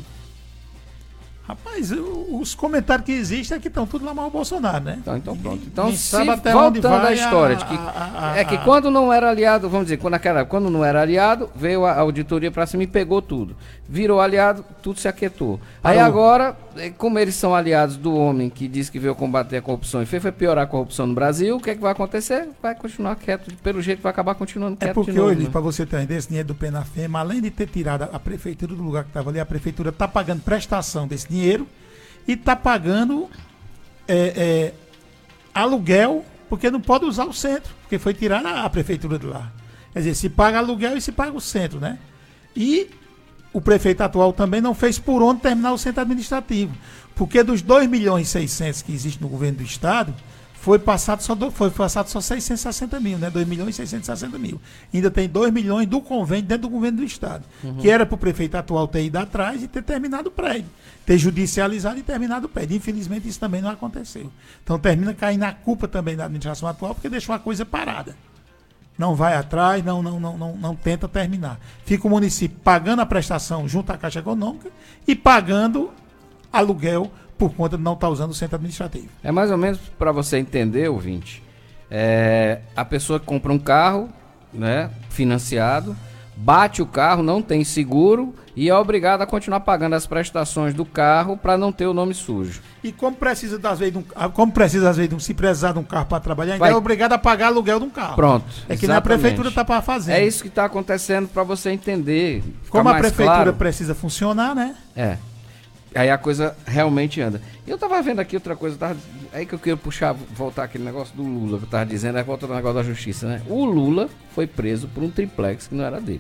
Rapaz, o- os comentários que existem é que estão tudo lá mal o Bolsonaro, né? Então, então pronto. Ninguém- Então, ninguém se, sabe até onde voltando vai à história, a- de que, a- a- é que a- quando não era aliado, vamos dizer, quando, naquela, quando não era aliado, veio a auditoria para cima e pegou tudo. Virou aliado, tudo se aquietou. Aí Parou. agora, eh, como eles são aliados do homem que diz que veio combater a corrupção e fez foi piorar a corrupção no Brasil, o que é que vai acontecer? Vai continuar quieto. Pelo jeito vai acabar continuando É quieto porque de novo. hoje, né? para você ter uma ideia, esse dinheiro do Penafem, além de ter tirado a, a prefeitura do lugar que estava ali, a prefeitura está pagando prestação desse dinheiro e está pagando é, é, aluguel, porque não pode usar o centro, porque foi tirar a, a prefeitura de lá. Quer dizer, se paga aluguel e se paga o centro, né? E o prefeito atual também não fez por onde terminar o centro administrativo, porque dos dois milhões e seiscentos que existe no governo do estado, foi passado só, do, foi passado só seiscentos e sessenta mil, né? dois milhões e seiscentos e sessenta mil. Ainda tem dois milhões do convênio dentro do governo do estado, que era para o prefeito atual ter ido atrás e ter terminado o prédio, ter judicializado e terminado o prédio. Infelizmente isso também não aconteceu. Então termina caindo a culpa também da administração atual, porque deixou a coisa parada. Não vai atrás, não, não, não, não, não tenta terminar. Fica o município pagando a prestação junto à Caixa Econômica e pagando aluguel por conta de não estar usando o centro administrativo. É mais ou menos para você entender, ouvinte. É, a pessoa que compra um carro, né, financiado, bate o carro, não tem seguro e é obrigado a continuar pagando as prestações do carro para não ter o nome sujo. E como precisa, às vezes, de um, como precisa, às vezes, de um, se precisar de um carro para trabalhar, ainda Vai. é obrigado a pagar aluguel de um carro. Pronto. É que nem a prefeitura está para fazer. É isso que está acontecendo para você entender. Como a mais prefeitura claro. precisa funcionar, né? É. Aí a coisa realmente anda. E eu tava vendo aqui outra coisa, tava, aí que eu queria puxar, voltar aquele negócio do Lula, que eu tava dizendo, aí volta o negócio da justiça, né? O Lula foi preso por um triplex que não era dele.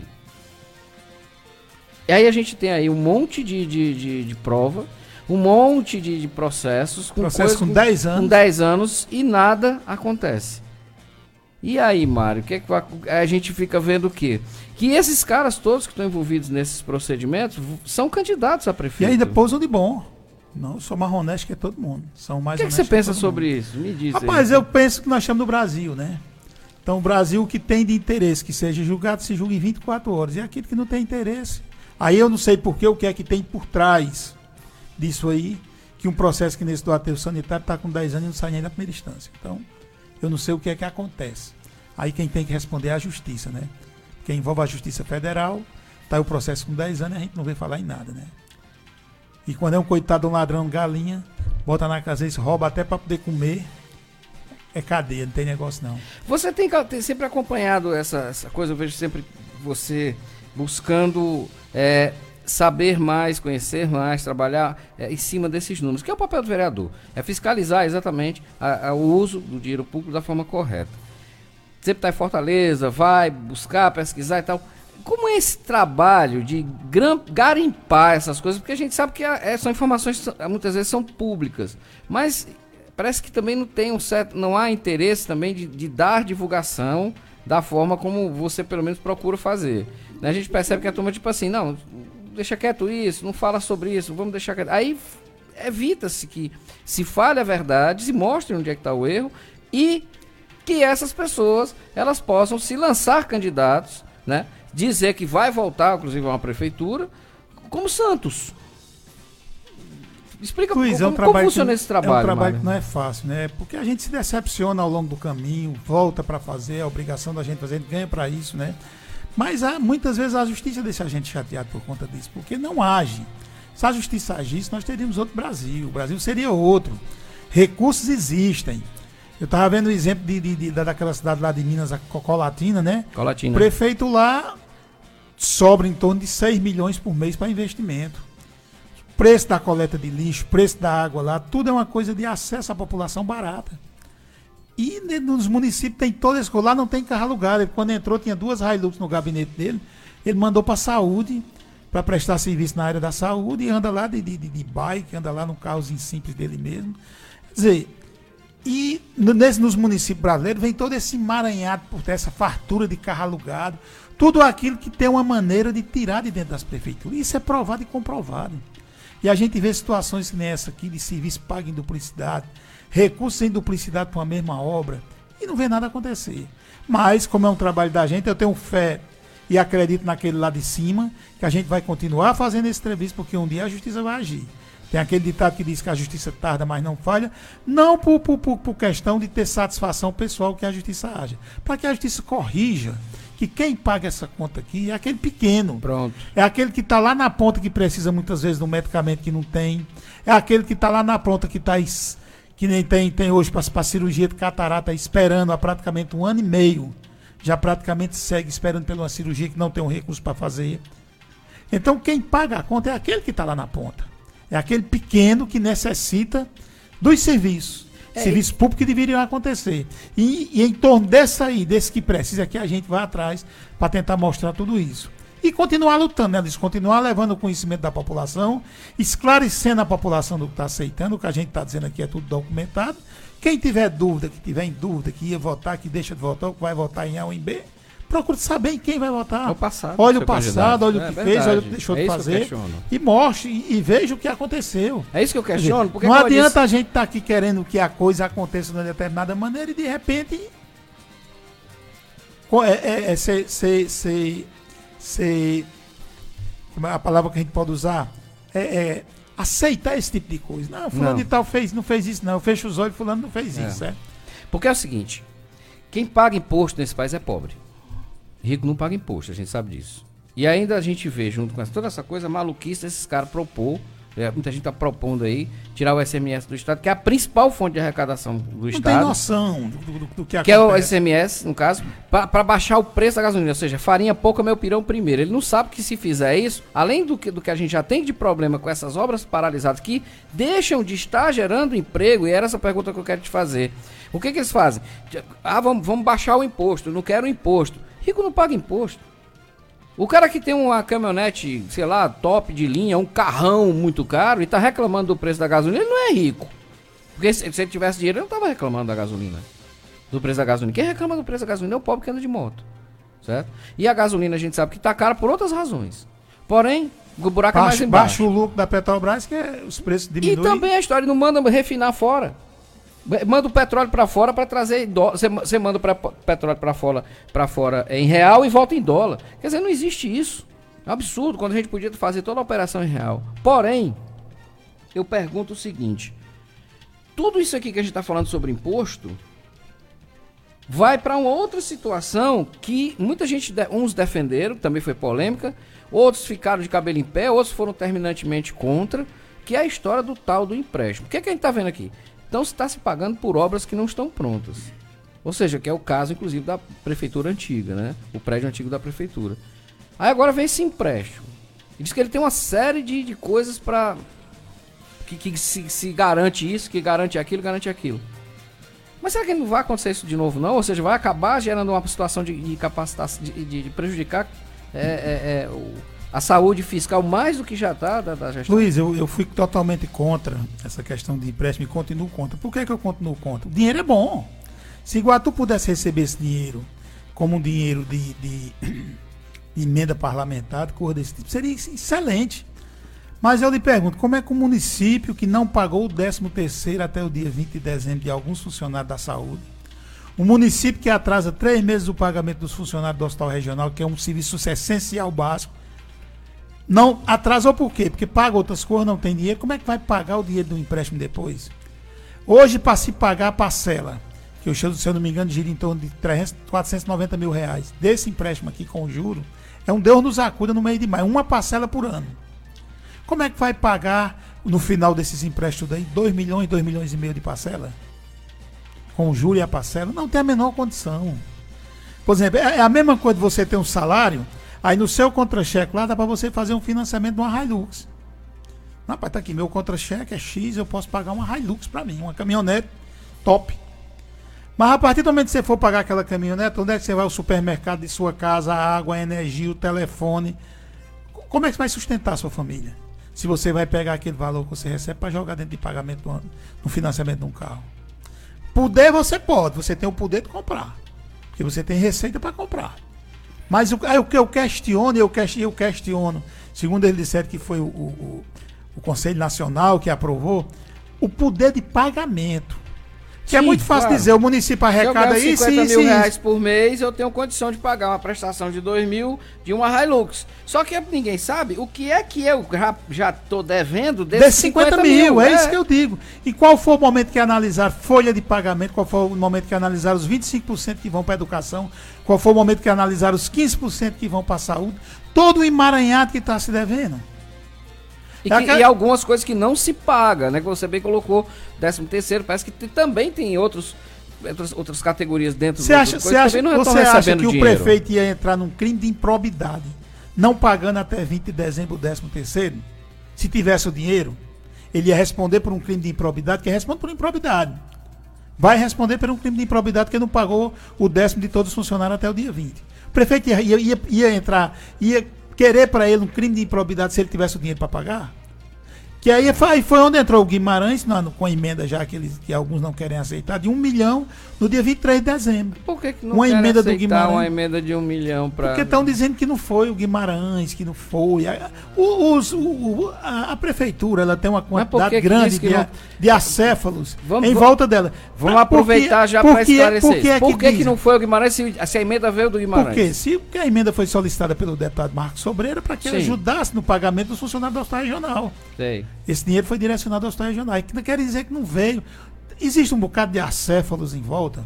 E aí a gente tem aí um monte de, de, de, de prova, um monte de, de processos. Com Processo com com dez anos. Com dez anos e nada acontece. E aí, Mário, que é que vai, a gente fica vendo o quê? Que esses caras todos que estão envolvidos nesses procedimentos são candidatos a prefeito. E ainda pousam de bom. Não, eu sou mais honesto que todo mundo. São mais O que, é que você pensa sobre mundo. isso? Me diz. Rapaz, aí. eu penso que nós estamos no Brasil, né? Então, o Brasil que tem de interesse que seja julgado, se julga em vinte e quatro horas. E aquilo que não tem interesse. Aí eu não sei por que, o que é que tem por trás disso aí, que um processo que nesse do aterro sanitário está com dez anos e não sai nem da primeira instância. Então, eu não sei o que é que acontece. Aí quem tem que responder é a justiça, né? Quem envolve a Justiça Federal, tá aí o processo com dez anos e a gente não vê falar em nada, né? E quando é um coitado, um ladrão de galinha, bota na casa e rouba até para poder comer, é cadeia, não tem negócio não. Você tem, tem sempre acompanhado essa, essa coisa, eu vejo sempre você buscando é, saber mais, conhecer mais, trabalhar é, em cima desses números, que é o papel do vereador, é fiscalizar exatamente a, a, o uso do dinheiro público da forma correta. Sempre está em Fortaleza, vai buscar, pesquisar e tal. Como é esse trabalho de garimpar essas coisas? Porque a gente sabe que é, são informações que muitas vezes são públicas, mas parece que também não tem um certo, não há interesse também de, de dar divulgação da forma como você pelo menos procura fazer. A gente percebe que a turma tipo assim, não, deixa quieto isso, não fala sobre isso, vamos deixar quieto. Aí evita-se que se fale a verdade, se mostre onde é que está o erro e que essas pessoas, elas possam se lançar candidatos, né? Dizer que vai voltar, inclusive, a uma prefeitura, como Santos. Explica Luiz, como, é um como funciona que, esse trabalho. É um trabalho Mário. que não é fácil, né? Porque a gente se decepciona ao longo do caminho, volta para fazer, a obrigação da gente fazer, a gente ganha para isso, né? Mas há, muitas vezes a justiça deixa a gente chateado por conta disso, porque não age. Se a justiça agisse, nós teríamos outro Brasil. O Brasil seria outro. Recursos existem. Eu estava vendo o exemplo de, de, de, daquela cidade lá de Minas, a Colatina, né? Colatina. O prefeito lá sobra em torno de seis milhões por mês para investimento. Preço da coleta de lixo, preço da água lá, tudo é uma coisa de acesso à população barata. E nos municípios tem toda esse... Lá não tem carro alugado. Ele, quando entrou, tinha duas Hilux no gabinete dele. Ele mandou para a saúde, para prestar serviço na área da saúde, e anda lá de, de, de bike, anda lá no carrozinho simples dele mesmo. Quer dizer... E nesse, nos municípios brasileiros vem todo esse emaranhado por ter essa fartura de carro alugado, tudo aquilo que tem uma maneira de tirar de dentro das prefeituras. Isso é provado e comprovado. E a gente vê situações que nem essa aqui, de serviço pago em duplicidade, recursos em duplicidade para uma mesma obra, e não vê nada acontecer. Mas, como é um trabalho da gente, eu tenho fé e acredito naquele lá de cima, que a gente vai continuar fazendo esse serviço, porque um dia a justiça vai agir. Tem aquele ditado que diz que a justiça tarda, mas não falha, não por, por, por, por questão de ter satisfação pessoal que a justiça haja, para que a justiça corrija que quem paga essa conta aqui é aquele pequeno. Pronto. É aquele que está lá na ponta que precisa muitas vezes de um medicamento que não tem. É aquele que está lá na ponta que, tá, que nem tem, tem hoje para cirurgia de catarata esperando há praticamente um ano e meio. Já praticamente segue esperando por uma cirurgia que não tem um recurso para fazer. Então quem paga a conta é aquele que está lá na ponta. É aquele pequeno que necessita dos serviços. É, serviços públicos que deveriam acontecer. E, e em torno dessa aí, desse que precisa, que a gente vai atrás para tentar mostrar tudo isso. E continuar lutando, né? Eles continuar levando o conhecimento da população, esclarecendo a população do que está aceitando, o que a gente está dizendo aqui é tudo documentado. Quem tiver dúvida, que tiver em dúvida, que ia votar, que deixa de votar, ou que vai votar em A ou em B, procure saber em quem vai votar. O passado, olha o passado, olha é, o que verdade. fez, olha o que deixou é de fazer. E mostre e, e veja o que aconteceu. É isso que eu questiono. Porque não adianta disse... a gente estar tá aqui querendo que a coisa aconteça de uma determinada maneira e de repente é, é, é ser, ser, ser, ser, como é a palavra que a gente pode usar? É, é aceitar esse tipo de coisa. Não, fulano não. de tal fez, não fez isso, não. Fecha os olhos, fulano não fez é. isso. É. Porque é o seguinte, quem paga imposto nesse país é pobre. Rico não paga imposto, a gente sabe disso. E ainda a gente vê, junto com essa, toda essa coisa maluquice, esses caras propor, é, muita gente está propondo aí, tirar o I C M S do Estado, que é a principal fonte de arrecadação do Não Estado. tem noção do, do, do que acontece. Que é o I C M S, no caso, para baixar o preço da gasolina. Ou seja, farinha pouca, meu pirão primeiro. Ele não sabe que se fizer isso, além do que, do que a gente já tem de problema com essas obras paralisadas que deixam de estar gerando emprego, e era essa pergunta que eu quero te fazer. O que, que eles fazem? Ah, vamos, vamos baixar o imposto, eu não quero imposto. Rico não paga imposto. O cara que tem uma caminhonete, sei lá, top de linha, um carrão muito caro e tá reclamando do preço da gasolina, ele não é rico. Porque se, se ele tivesse dinheiro, ele não tava reclamando da gasolina. Do preço da gasolina. Quem reclama do preço da gasolina é o pobre que anda de moto. Certo? E a gasolina a gente sabe que tá cara por outras razões. Porém, o buraco Baixa, é mais embaixo. baixa o lucro da Petrobras, que é, os preços diminuem. E também a história não manda refinar fora. Manda o petróleo para fora para trazer dólar. Você manda o petróleo para fora, para fora em real e volta em dólar. Quer dizer, não existe isso. É um absurdo quando a gente podia fazer toda a operação em real. Porém, eu pergunto o seguinte: tudo isso aqui que a gente está falando sobre imposto vai para uma outra situação que muita gente, uns defenderam, também foi polêmica, outros ficaram de cabelo em pé, outros foram terminantemente contra, que é a história do tal do empréstimo. O que é que a gente está vendo aqui? Então está se pagando por obras que não estão prontas. Ou seja, que é o caso, inclusive, da prefeitura antiga, né? O prédio antigo da prefeitura. Aí agora vem esse empréstimo. E diz que ele tem uma série de, de coisas para que, que se, se garante isso, que garante aquilo, garante aquilo. Mas será que não vai acontecer isso de novo, não? Ou seja, vai acabar gerando uma situação de, de capacitação, de, de, de prejudicar é, é, é, o, a saúde fiscal mais do que já está da, da gestão? Luiz, eu, eu fui totalmente contra essa questão de empréstimo e continuo contra. Por que, que eu continuo contra? O dinheiro é bom. Se Iguatu pudesse receber esse dinheiro como um dinheiro de, de, de emenda parlamentar, de cor desse tipo, seria excelente. Mas eu lhe pergunto, como é que o município que não pagou o décimo terceiro até o dia vinte de dezembro de alguns funcionários da saúde, um município que atrasa três meses o pagamento dos funcionários do hospital regional, que é um serviço essencial básico, não atrasou por quê? Porque paga outras coisas, não tem dinheiro. Como é que vai pagar o dinheiro do empréstimo depois? Hoje, para se pagar a parcela, que eu, se eu não me engano, gira em torno de trezentos, quatrocentos e noventa mil reais, desse empréstimo aqui com juro, é um Deus nos acuda no meio de maio, uma parcela por ano. Como é que vai pagar no final desses empréstimos aí dois milhões, dois milhões e meio de parcela? Com o juro e a parcela? Não tem a menor condição. Por exemplo, é a mesma coisa de você ter um salário, aí no seu contra-cheque lá dá para você fazer um financiamento de uma Hilux. Não, rapaz, tá aqui, meu contra-cheque é X, eu posso pagar uma Hilux para mim, uma caminhonete top. Mas a partir do momento que você for pagar aquela caminhonete, onde é que você vai ao supermercado de sua casa, a água, a energia, o telefone? Como é que você vai sustentar a sua família? Se você vai pegar aquele valor que você recebe para jogar dentro de pagamento do, no financiamento de um carro. Poder você pode, você tem o poder de comprar. Porque você tem receita para comprar. Mas o, aí, o que eu questiono, eu questiono, eu questiono, segundo eles disseram que foi o, o, o Conselho Nacional que aprovou, o poder de pagamento. Que Sim, é muito fácil claro. dizer, o município arrecada isso, cinquenta isso, mil isso. reais por mês, eu tenho condição de pagar uma prestação de dois mil de uma Hilux. Só que ninguém sabe o que é que eu já estou devendo desses cinquenta mil. É, é isso que eu digo. E qual foi o momento que analisar folha de pagamento, qual foi o momento que analisar os vinte e cinco por cento que vão para a educação, qual foi o momento que analisar os quinze por cento que vão para a saúde, todo o emaranhado que está se devendo. E, que, e algumas coisas que não se paga, né? Que você bem colocou, décimo terceiro, parece que tem, também tem outros, outras, outras categorias dentro do acha, Você acha, não você acha que dinheiro. O prefeito ia entrar num crime de improbidade, não pagando até vinte de dezembro o décimo terceiro? Se tivesse o dinheiro, ele ia responder por um crime de improbidade, que responde por improbidade. Vai responder por um crime de improbidade porque não pagou o décimo de todos os funcionários até o dia vinte. O prefeito ia, ia, ia, ia entrar, ia querer para ele um crime de improbidade se ele tivesse o dinheiro para pagar? Que aí foi, foi onde entrou o Guimarães, não, com a emenda já que, eles, que alguns não querem aceitar, de um milhão no dia vinte e três de dezembro. Por que, que não uma querem emenda aceitar do Guimarães? Uma emenda de um milhão para... Porque estão dizendo que não foi o Guimarães, que não foi. A, os, o, a, a prefeitura ela tem uma quantidade grande de, não... de acéfalos vamos, em vamos, volta dela. Vamos aproveitar porque, já para esclarecer. Por que, é por que, que, que não foi o Guimarães se, se a emenda veio do Guimarães? Porque se a emenda foi solicitada pelo deputado Marcos Sobreira para que Sim. ele ajudasse no pagamento dos funcionários do hospital regional. Sei. Esse dinheiro foi direcionado ao hospital regional. Que não quer dizer que não veio. Existe um bocado de acéfalos em volta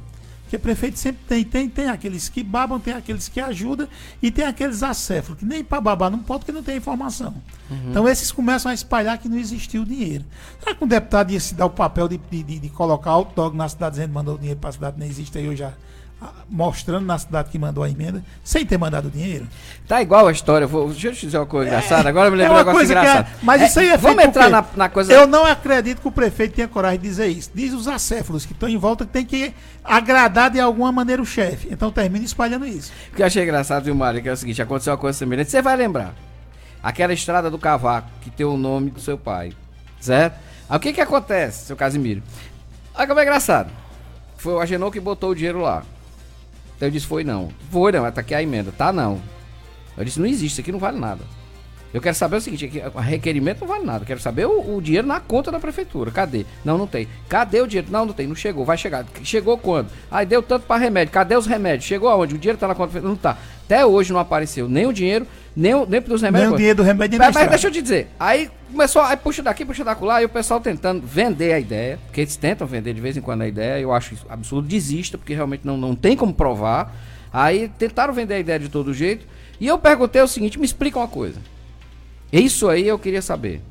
Porque prefeito sempre tem, tem, tem aqueles que babam, tem aqueles que ajudam e tem aqueles acéfalos, que nem para babar não pode porque não tem informação. Uhum. Então esses começam a espalhar que não existiu dinheiro. Será que um deputado ia se dar o papel de, de, de, de colocar hot dog na cidade dizendo que mandou dinheiro para a cidade, não existe aí eu já mostrando na cidade que mandou a emenda, sem ter mandado dinheiro? Tá igual a história, vou, deixa eu te dizer uma coisa é, engraçada, agora eu me lembro é de um negócio engraçado. É, mas isso aí é, é Vamos entrar na, na coisa... Eu não acredito que o prefeito tenha coragem de dizer isso. Diz os acéfalos que estão em volta que tem que agradar de alguma maneira o chefe. Então termina espalhando isso. O que eu achei engraçado, viu, Mário, que é o seguinte, aconteceu uma coisa semelhante, você vai lembrar, aquela estrada do Cavaco, que tem o nome do seu pai, certo? Aí o que que acontece, seu Casimiro? Olha como é engraçado, foi o Agenor que botou o dinheiro lá. Então eu disse, foi não. Foi não, tá aqui a emenda. Tá não. Eu disse, não existe, isso aqui não vale nada. Eu quero saber o seguinte, aqui, o requerimento não vale nada. Eu quero saber o, o dinheiro na conta da prefeitura. Cadê? Não, não tem. Cadê o dinheiro? Não, não tem. Não chegou. Vai chegar. Chegou quando? Aí deu tanto para remédio. Cadê os remédios? Chegou aonde? O dinheiro tá na conta da prefeitura? Não tá. Até hoje não apareceu nem o dinheiro, nem, o, nem dos remédios. Nem o dinheiro do remédio. Mas, mas deixa eu te dizer. Aí começou, aí puxa daqui, puxa da lá, e o pessoal tentando vender a ideia, porque eles tentam vender de vez em quando a ideia. Eu acho isso absurdo. Desista, porque realmente não, não tem como provar. Aí tentaram vender a ideia de todo jeito. E eu perguntei o seguinte, me explica uma coisa. Isso aí eu queria saber.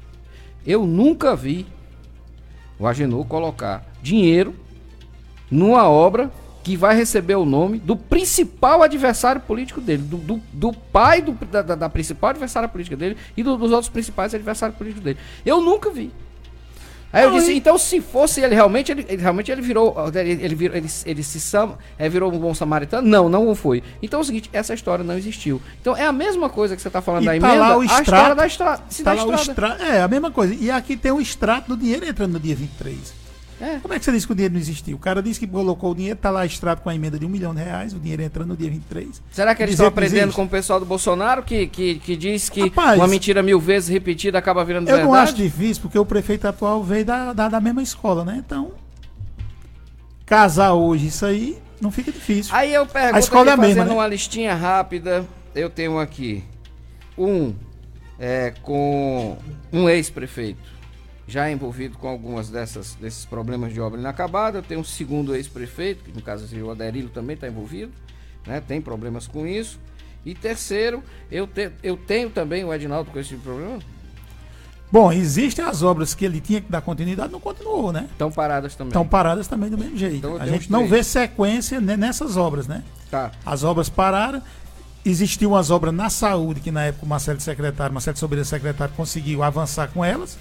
Eu nunca vi o Agenor colocar dinheiro numa obra que vai receber o nome do principal adversário político dele. Do, do, do pai do, da, da principal adversária política dele e do, dos outros principais adversários políticos dele. Eu nunca vi. Aí eu disse, então se fosse ele realmente, ele, ele realmente ele virou, ele, ele, virou, ele, ele se sam, é, virou um bom samaritano? Não, não foi. Então é o seguinte, essa história não existiu. Então é a mesma coisa que você está falando e da tá emenda, lá o extrato, a história da, estra, tá da lá estrada. O extra, é, a mesma coisa. E aqui tem o extrato do dinheiro entrando no dia vinte e três. É. Como é que você disse que o dinheiro não existiu? O cara disse que colocou o dinheiro, tá lá extrato com a emenda de um milhão de reais, o dinheiro entrando no dia vinte e três. Será que eles estão aprendendo com o pessoal do Bolsonaro, que, que, que diz que Rapaz, uma mentira mil vezes repetida acaba virando eu verdade? Eu não acho difícil, porque o prefeito atual veio da, da, da mesma escola, né? Então, casar hoje isso aí não fica difícil. Aí eu pergunto, a escola aqui, é a mesma, fazendo né? uma listinha rápida, eu tenho aqui um é, com um ex-prefeito já envolvido com algumas dessas, desses problemas de obra inacabada. Eu tenho um segundo ex-prefeito, que no caso o Aderilo também está envolvido, né? Tem problemas com isso. E terceiro, eu, te, eu tenho também o Edinaldo com esse tipo de problema. Bom, existem as obras que ele tinha que dar continuidade, não continuou, né? Estão paradas também. Estão paradas também do mesmo jeito. Então, a gente não vê sequência nessas obras, né? Tá. As obras pararam. Existiam umas obras na saúde, que na época o Marcelo secretário, Marcelo Sobreira secretário, conseguiu avançar com elas.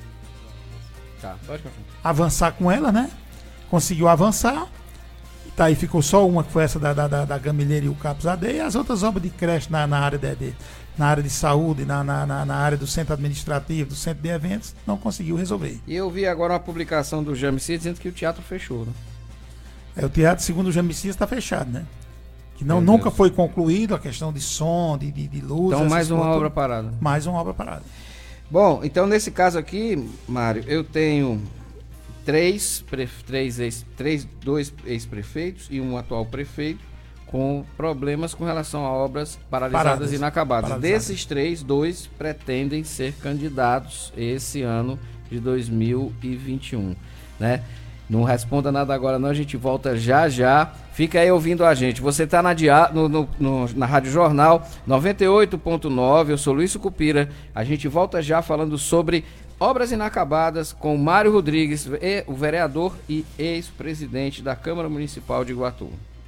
Tá, pode avançar com ela, né? Conseguiu avançar. Tá, aí ficou só uma, que foi essa da, da, da, da Gamilheira e o Capos A D, e as outras obras de creche na, na, área, de, de, na área de saúde, na, na, na, na área do centro administrativo, do centro de eventos, não conseguiu resolver. E eu vi agora uma publicação do Jamici dizendo que o teatro fechou, né? É, o teatro, segundo o Jamici, está fechado, né? Que não, nunca Deus. foi concluído a questão de som, de, de, de luz. Então mais uma obra parada. Mais uma obra parada. Bom, então nesse caso aqui, Mário, eu tenho três, três, ex, três dois ex-prefeitos e um atual prefeito com problemas com relação a obras paralisadas, paradas, e inacabadas. Paralisadas. Desses três, dois pretendem ser candidatos esse ano de dois mil e vinte e um, né? Não responda nada agora não, a gente volta já já. Fica aí ouvindo a gente. Você está na, no, no, no, na Rádio Jornal noventa e oito ponto nove, eu sou Luiz Sucupira. A gente volta já falando sobre obras inacabadas com Mário Rodrigues, o vereador e ex-presidente da Câmara Municipal de Iguatu.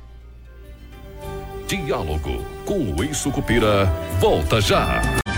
Diálogo com Luiz Sucupira, volta já.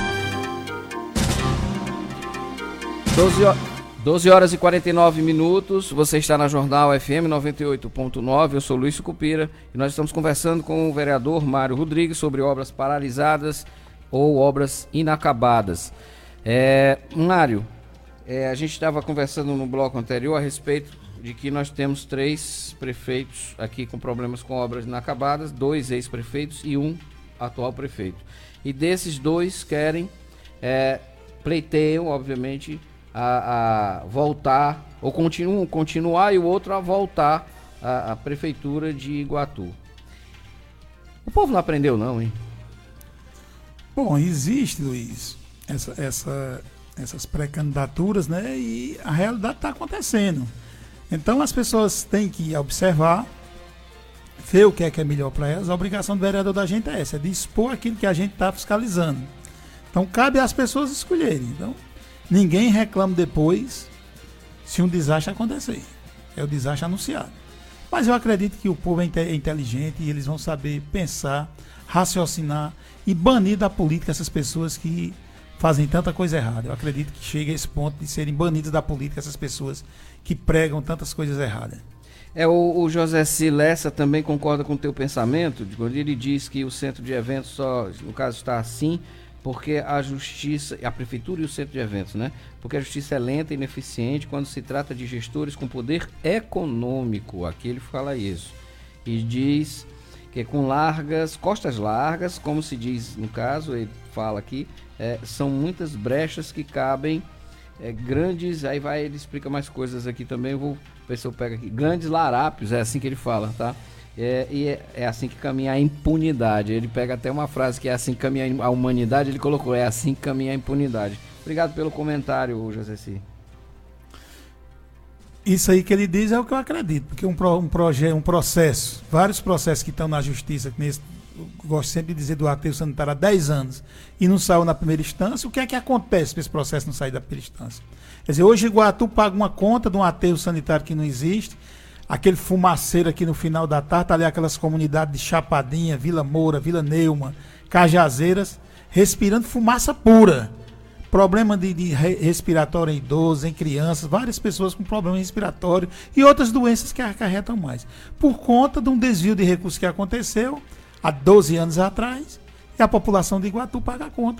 doze horas e quarenta e nove minutos, você está na Jornal F M noventa e oito ponto nove, eu sou Luiz Sucupira e nós estamos conversando com o vereador Mário Rodrigues sobre obras paralisadas ou obras inacabadas. É, Mário, é, a gente estava conversando no bloco anterior a respeito de que nós temos três prefeitos aqui com problemas com obras inacabadas, dois ex-prefeitos e um atual prefeito. E desses dois querem, é, pleiteiam, obviamente, A, a voltar, ou continuam, continuar e o outro a voltar à, à prefeitura de Iguatu. O povo não aprendeu não, hein? Bom, existe, Luiz, essa, essa, essas pré-candidaturas, né? E a realidade está acontecendo. Então as pessoas têm que observar ver o que é que é melhor para elas. A obrigação do vereador da gente é essa, é de expor aquilo que a gente está fiscalizando. Então cabe às pessoas escolherem. Então, ninguém reclama depois se um desastre acontecer. É o desastre anunciado. Mas eu acredito que o povo é inteligente e eles vão saber pensar, raciocinar e banir da política essas pessoas que fazem tanta coisa errada. Eu acredito que chega a esse ponto de serem banidas da política essas pessoas que pregam tantas coisas erradas. É, o, o José Silessa também concorda com o teu pensamento, de quando ele diz que o centro de eventos só, no caso, está assim, porque a justiça, a prefeitura e o centro de eventos, né? Porque a justiça é lenta e ineficiente quando se trata de gestores com poder econômico. Aqui ele fala isso. E diz que com largas, costas largas, como se diz no caso, ele fala aqui, é, são muitas brechas que cabem é, grandes, aí vai, ele explica mais coisas aqui também, eu vou ver se eu pego aqui, grandes larápios, é assim que ele fala, tá? É, e é, é assim que caminha a impunidade. Ele pega até uma frase que é assim que caminha a humanidade, ele colocou, é assim que caminha a impunidade. Obrigado pelo comentário, José C. Isso aí que ele diz é o que eu acredito, porque um, pro, um, proje, um processo, vários processos que estão na justiça, que nesse, eu gosto sempre de dizer do aterro sanitário há dez anos, e não saiu na primeira instância, o que é que acontece para esse processo não sair da primeira instância? Quer dizer, hoje Iguatu paga uma conta de um aterro sanitário que não existe, aquele fumaceiro aqui no final da tarde, ali aquelas comunidades de Chapadinha, Vila Moura, Vila Neuma, Cajazeiras, respirando fumaça pura. Problema de, de respiratório em idosos, em crianças, várias pessoas com problema respiratório e outras doenças que acarretam mais. Por conta de um desvio de recursos que aconteceu há doze anos atrás, e a população de Iguatu paga a conta.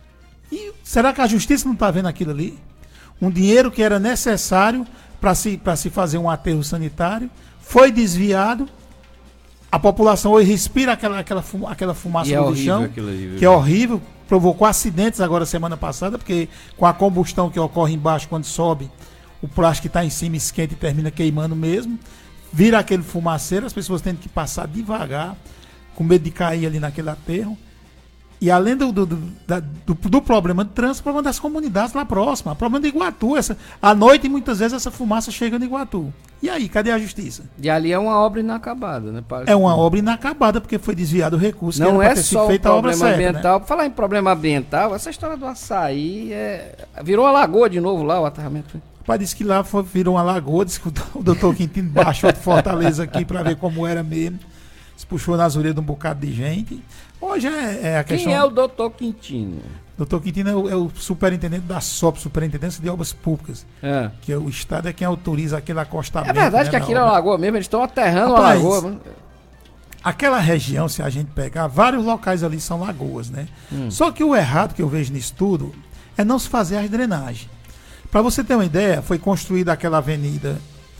E será que a justiça não está vendo aquilo ali? Um dinheiro que era necessário para se, para se fazer um aterro sanitário, foi desviado, a população hoje respira aquela, aquela, fuma, aquela fumaça é do lixão, que é horrível, provocou acidentes agora semana passada, porque com a combustão que ocorre embaixo, quando sobe, o plástico que está em cima esquenta e termina queimando mesmo, vira aquele fumaceiro, as pessoas têm que passar devagar, com medo de cair ali naquele aterro. E além do, do, do, da, do, do problema de trânsito, o problema das comunidades lá próximas, o problema de Iguatu, essa, à noite muitas vezes essa fumaça chega no Iguatu. E aí, cadê a justiça? E ali é uma obra inacabada, né? É uma obra inacabada, porque foi desviado o recurso. Não que era é ter só feito o a obra problema certa, ambiental. né? Por falar em problema ambiental, essa história do açaí é... virou uma lagoa de novo lá, o aterramento. O pai disse que lá foi, virou uma lagoa, disse que o doutor Quintino baixou de Fortaleza aqui para ver como era mesmo. Se puxou nas orelhas de um bocado de gente. Hoje é, é a questão... Quem é o doutor Quintino? Doutor Quintino é o, é o superintendente da S O P, Superintendência de Obras Públicas. É. Que é o Estado é quem autoriza aquele acostamento. É verdade, né, que aquilo é uma lagoa mesmo, eles estão aterrando uma lagoa. Aquela região, se a gente pegar, vários locais ali são lagoas, né? Hum. Só que o errado que eu vejo nisso tudo é não se fazer as drenagens. Para você ter uma ideia, foi construída aquela avenida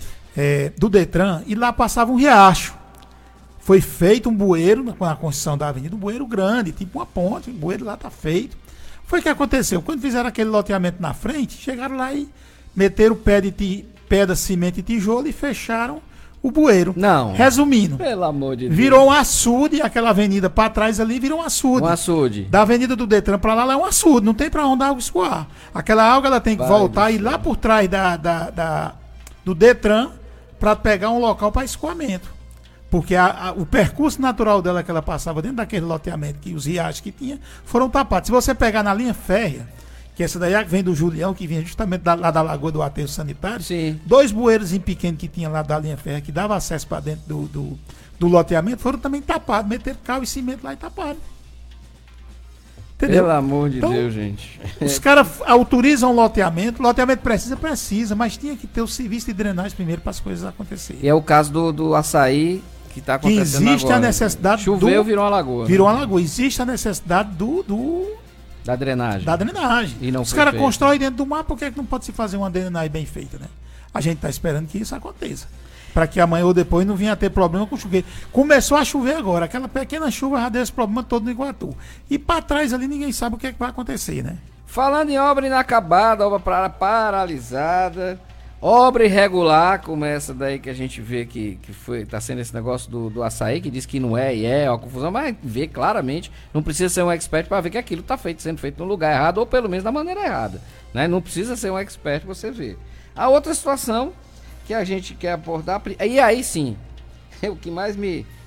é, do Detran e lá passava um riacho. Foi feito um bueiro, com a construção da avenida, um bueiro grande, tipo uma ponte, o bueiro lá está feito. Foi o que aconteceu. Quando fizeram aquele loteamento na frente, chegaram lá e meteram pé de ti, pedra, cimento e tijolo e fecharam o bueiro. Não. Resumindo, pelo amor de Deus. Virou um açude, aquela avenida para trás ali virou um açude. Um açude. Da avenida do Detran para lá, lá é um açude, não tem para onde a água escoar. Aquela água ela tem que Vai voltar e ir lá por trás da, da, da, do Detran para pegar um local para escoamento. Porque a, a, o percurso natural dela que ela passava dentro daquele loteamento, que os riachos que tinha, foram tapados. Se você pegar na linha férrea, que essa daí vem do Julião, que vinha justamente da, lá da Lagoa do Aterro Sanitário, Sim. dois bueiros em pequeno que tinha lá da linha férrea, que dava acesso para dentro do, do, do loteamento, foram também tapados, meteram cal e cimento lá e taparam. Entendeu? Pelo amor de então, Deus, gente. Os caras autorizam o loteamento, o loteamento precisa, precisa, mas tinha que ter o serviço de drenagem primeiro para as coisas acontecerem. E é o caso do, do açaí que está acontecendo que existe agora. a necessidade Choveu, do, virou uma lagoa. Virou né? uma lagoa. Existe a necessidade do... do da drenagem. Da drenagem. E não Os caras feito. constroem dentro do mar, por que é que não pode se fazer uma drenagem bem feita, né? A gente está esperando que isso aconteça. Para que amanhã ou depois não venha a ter problema com o chuveiro. Começou a chover agora, aquela pequena chuva já deu esse problema todo no Iguatu. E para trás ali ninguém sabe o que é que vai acontecer, né? Falando em obra inacabada, obra paralisada, obra irregular, como essa daí que a gente vê que, que foi, tá sendo esse negócio do, do açaí, que diz que não é e é, é uma confusão, mas vê claramente, não precisa ser um expert para ver que aquilo está feito, sendo feito no lugar errado, ou pelo menos da maneira errada, né? Não precisa ser um expert para você ver. A outra situação que a gente quer abordar, e aí sim, é o que mais me,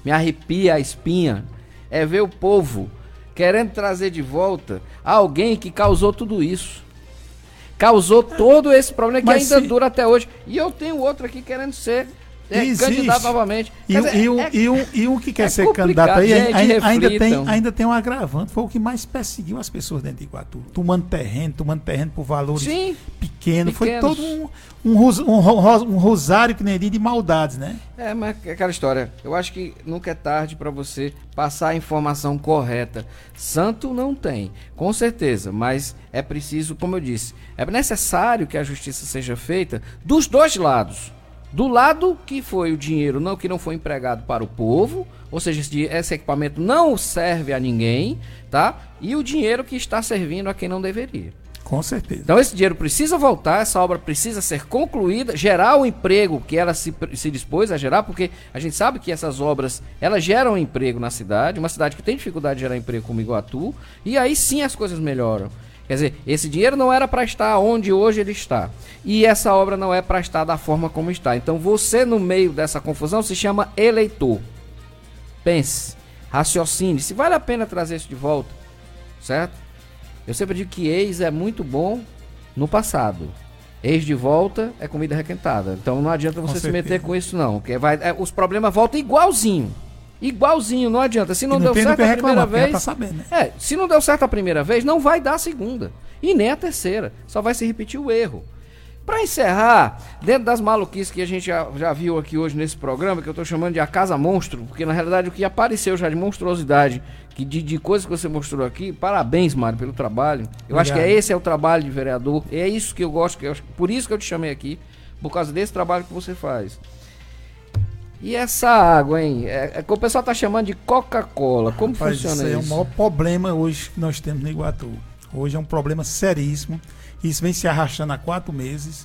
me arrepia a espinha é ver o povo querendo trazer de volta alguém que causou tudo isso. Causou todo esse problema que Mas ainda se... dura até hoje. E eu tenho outro aqui querendo ser é, candidato novamente. E, dizer, e, um, é, e, um, e um que quer é ser candidato aí gente, ainda, ainda, tem, então. ainda tem um agravante. Foi o que mais perseguiu as pessoas dentro de Iguatu. Tomando terreno, tomando terreno por valores Sim, pequenos. Foi pequenos. todo um, um, um, um rosário que nem de maldades, né? É, mas é aquela história. Eu acho que nunca é tarde para você passar a informação correta. Santo não tem, com certeza, mas é preciso, como eu disse, é necessário que a justiça seja feita dos dois lados. Do lado que foi o dinheiro não, que não foi empregado para o povo, ou seja, esse, esse equipamento não serve a ninguém, tá? E o dinheiro que está servindo a quem não deveria. Com certeza. Então esse dinheiro precisa voltar, essa obra precisa ser concluída, gerar o emprego que ela se, se dispôs a gerar, porque a gente sabe que essas obras, elas geram emprego na cidade, uma cidade que tem dificuldade de gerar emprego como Iguatu, e aí sim as coisas melhoram. Quer dizer, esse dinheiro não era para estar onde hoje ele está. E essa obra não é para estar da forma como está. Então você, no meio dessa confusão, se chama eleitor. Pense, raciocine, se vale a pena trazer isso de volta, certo? Eu sempre digo que ex é muito bom no passado. Ex de volta é comida requentada. Então não adianta você se meter com isso não. Porque vai, é, os problemas voltam igualzinho. Igualzinho, não adianta. Se não, não deu certo a primeira vez, tá sabendo, né? é, se não deu certo a primeira vez, não vai dar a segunda. E nem a terceira. Só vai se repetir o erro. Para encerrar, dentro das maluquices que a gente já, já viu aqui hoje nesse programa, que eu estou chamando de a Casa Monstro, porque na realidade o que apareceu já de monstruosidade, que de, de coisas que você mostrou aqui, parabéns, Mário, pelo trabalho. Eu Obrigado. Acho que é esse é o trabalho de vereador, é isso que eu gosto, que eu, por isso que eu te chamei aqui, por causa desse trabalho que você faz. E essa água, hein? É, é que o pessoal tá chamando de Coca-Cola. Como Rapaz, funciona isso? Isso é o maior problema hoje que nós temos no Iguatu. Hoje é um problema seríssimo. Isso vem se arrastando há quatro meses.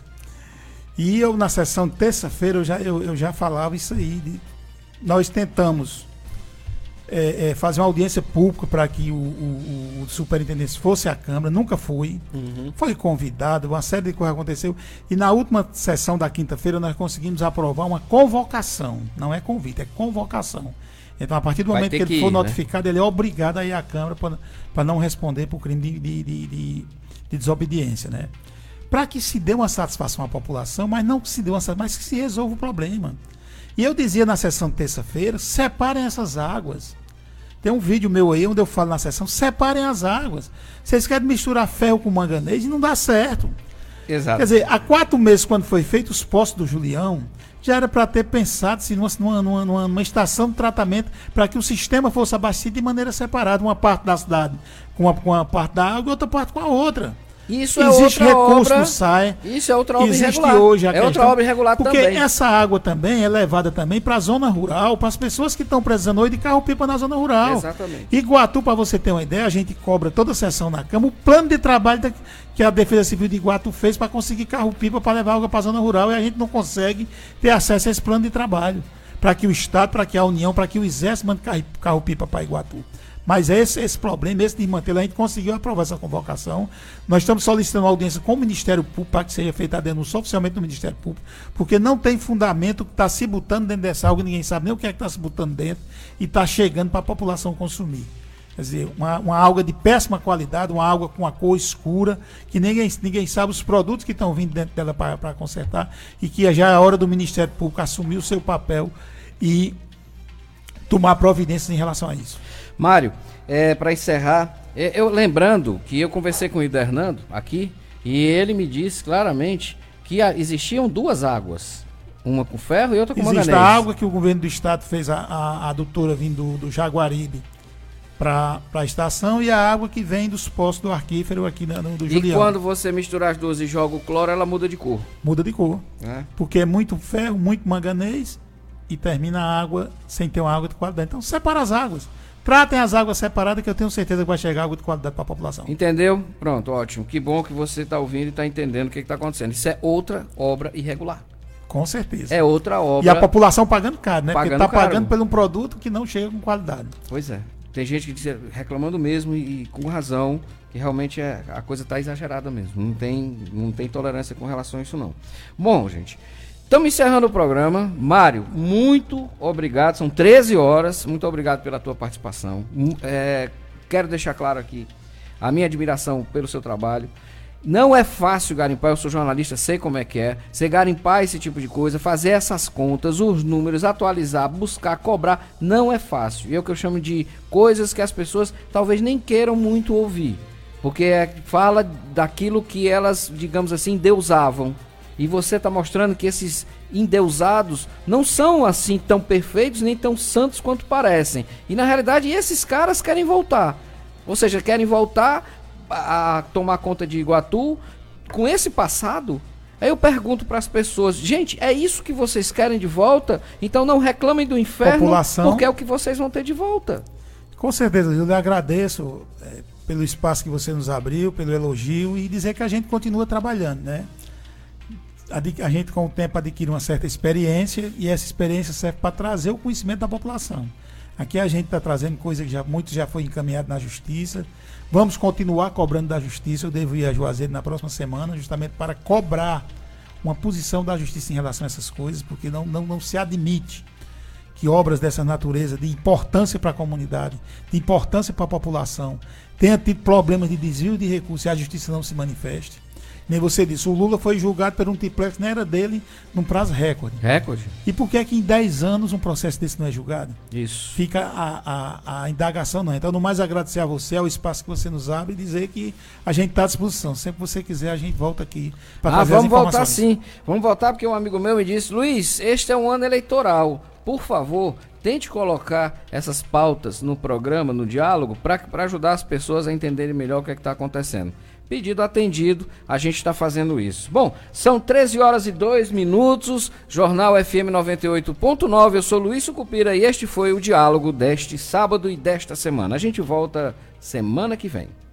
E eu, na sessão de terça-feira, eu já, eu, eu já falava isso aí. De, nós tentamos é, é, fazer uma audiência pública para que o, o, o superintendente fosse à Câmara. Nunca foi. Uhum. Foi convidado, uma série de coisas aconteceu. E na última sessão da quinta-feira, nós conseguimos aprovar uma convocação. Não é convite, é convocação. Então, a partir do Vai momento que ele que for ir, notificado, né? Ele é obrigado a ir à Câmara para não responder por crime de, de, de, de, de desobediência, né? Para que se dê uma satisfação à população, mas não que se dê uma satisfação, mas que se resolva o problema. E eu dizia na sessão de terça-feira, separem essas águas. Tem um vídeo meu aí onde eu falo na sessão, separem as águas. Vocês querem misturar ferro com manganês e não dá certo. Exato. Quer dizer, há quatro meses, quando foi feito os postos do Julião, já era para ter pensado se numa, numa, numa, numa estação de tratamento para que o sistema fosse abastecido de maneira separada, uma parte da cidade com a, com a parte da água e outra parte com a outra. Isso é Existe outra recurso obra, no S A E. Isso é outra obra Existe irregular. Hoje a é questão, outra obra irregular porque também. Porque essa água também é levada também para a zona rural, para as pessoas que estão precisando hoje de carro-pipa na zona rural. Exatamente. Iguatu, para você ter uma ideia, a gente cobra toda a sessão na Câmara, o plano de trabalho da, que a Defesa Civil de Iguatu fez para conseguir carro-pipa para levar água para a zona rural, e a gente não consegue ter acesso a esse plano de trabalho. Para que o Estado, para que a União, para que o Exército mande carro-pipa para Iguatu. Mas esse, esse problema, esse de manter, a gente conseguiu aprovar essa convocação. Nós estamos solicitando uma audiência com o Ministério Público para que seja feita a denúncia oficialmente no Ministério Público, porque não tem fundamento que está se botando dentro dessa água, ninguém sabe nem o que é que está se botando dentro e está chegando para a população consumir. Quer dizer, uma, uma água de péssima qualidade, uma água com a cor escura, que ninguém, ninguém sabe os produtos que estão vindo dentro dela para consertar, e que já é a hora do Ministério Público assumir o seu papel e tomar providências em relação a isso. Mário, é, para encerrar, é, eu lembrando que eu conversei com o Hernando aqui, e ele me disse claramente que a, existiam duas águas, uma com ferro e outra com manganês. Existe a água que o governo do estado fez, a, a, a adutora vindo do, do Jaguaribe para a estação, e a água que vem dos postos do Arquífero aqui no, no do Julião. E quando você mistura as duas e joga o cloro, ela muda de cor? Muda de cor, é. Porque é muito ferro, muito manganês, e termina a água sem ter uma água de qualidade. Então separa as águas. Tratem as águas separadas, que eu tenho certeza que vai chegar água de qualidade para a população. Entendeu? Pronto, ótimo. Que bom que você está ouvindo e está entendendo o que está acontecendo. Isso é outra obra irregular. Com certeza. É outra obra. E a população pagando caro, né? Pagando Porque está caro. pagando por um produto que não chega com qualidade. Pois é. Tem gente que diz, reclamando mesmo e, e com razão, que realmente é, a coisa está exagerada mesmo. Não tem, não tem tolerância com relação a isso, não. Bom, gente, Estamos encerrando o programa. Mário, muito obrigado. São treze horas. Muito obrigado pela tua participação. É, quero deixar claro aqui a minha admiração pelo seu trabalho. Não é fácil garimpar, eu sou jornalista, sei como é que é. Você garimpar esse tipo de coisa, fazer essas contas, os números, atualizar, buscar, cobrar, não é fácil. E é o que eu chamo de coisas que as pessoas talvez nem queiram muito ouvir. Porque é, fala daquilo que elas, digamos assim, endeusavam. E você está mostrando que esses endeusados não são assim tão perfeitos, nem tão santos quanto parecem. E na realidade esses caras querem voltar. Ou seja, querem voltar a tomar conta de Iguatu com esse passado. Aí eu pergunto para as pessoas, gente, é isso que vocês querem de volta? Então não reclamem do inferno, população, porque é o que vocês vão ter de volta. Com certeza, eu lhe agradeço é, pelo espaço que você nos abriu, pelo elogio, e dizer que a gente continua trabalhando, né? A gente com o tempo adquire uma certa experiência, e essa experiência serve para trazer o conhecimento da população. Aqui a gente está trazendo coisa que já, muito já foi encaminhado na justiça. Vamos continuar cobrando da justiça. Eu devo ir a Juazeiro na próxima semana, justamente para cobrar uma posição da justiça em relação a essas coisas, porque não, não, não se admite que obras dessa natureza, de importância para a comunidade, de importância para a população, tenha tido problemas de desvio de recursos e a justiça não se manifeste. Nem você disse, o Lula foi julgado por um triplex que não era dele, num prazo recorde. Recorde. E por que é que em dez anos um processo desse não é julgado? Isso. Fica a, a, a indagação, não. Então, no mais agradecer a você, ao espaço que você nos abre, e dizer que a gente está à disposição. Sempre que você quiser, a gente volta aqui para trazer as informações. Vamos voltar sim. Vamos voltar porque um amigo meu me disse, Luiz, este é um ano eleitoral. Por favor, tente colocar essas pautas no programa, no diálogo, para ajudar as pessoas a entenderem melhor o que é que está acontecendo. Pedido atendido, a gente está fazendo isso. Bom, são treze horas e dois minutos, Jornal F M noventa e oito ponto nove, eu sou Luiz Sucupira e este foi o diálogo deste sábado e desta semana. A gente volta semana que vem.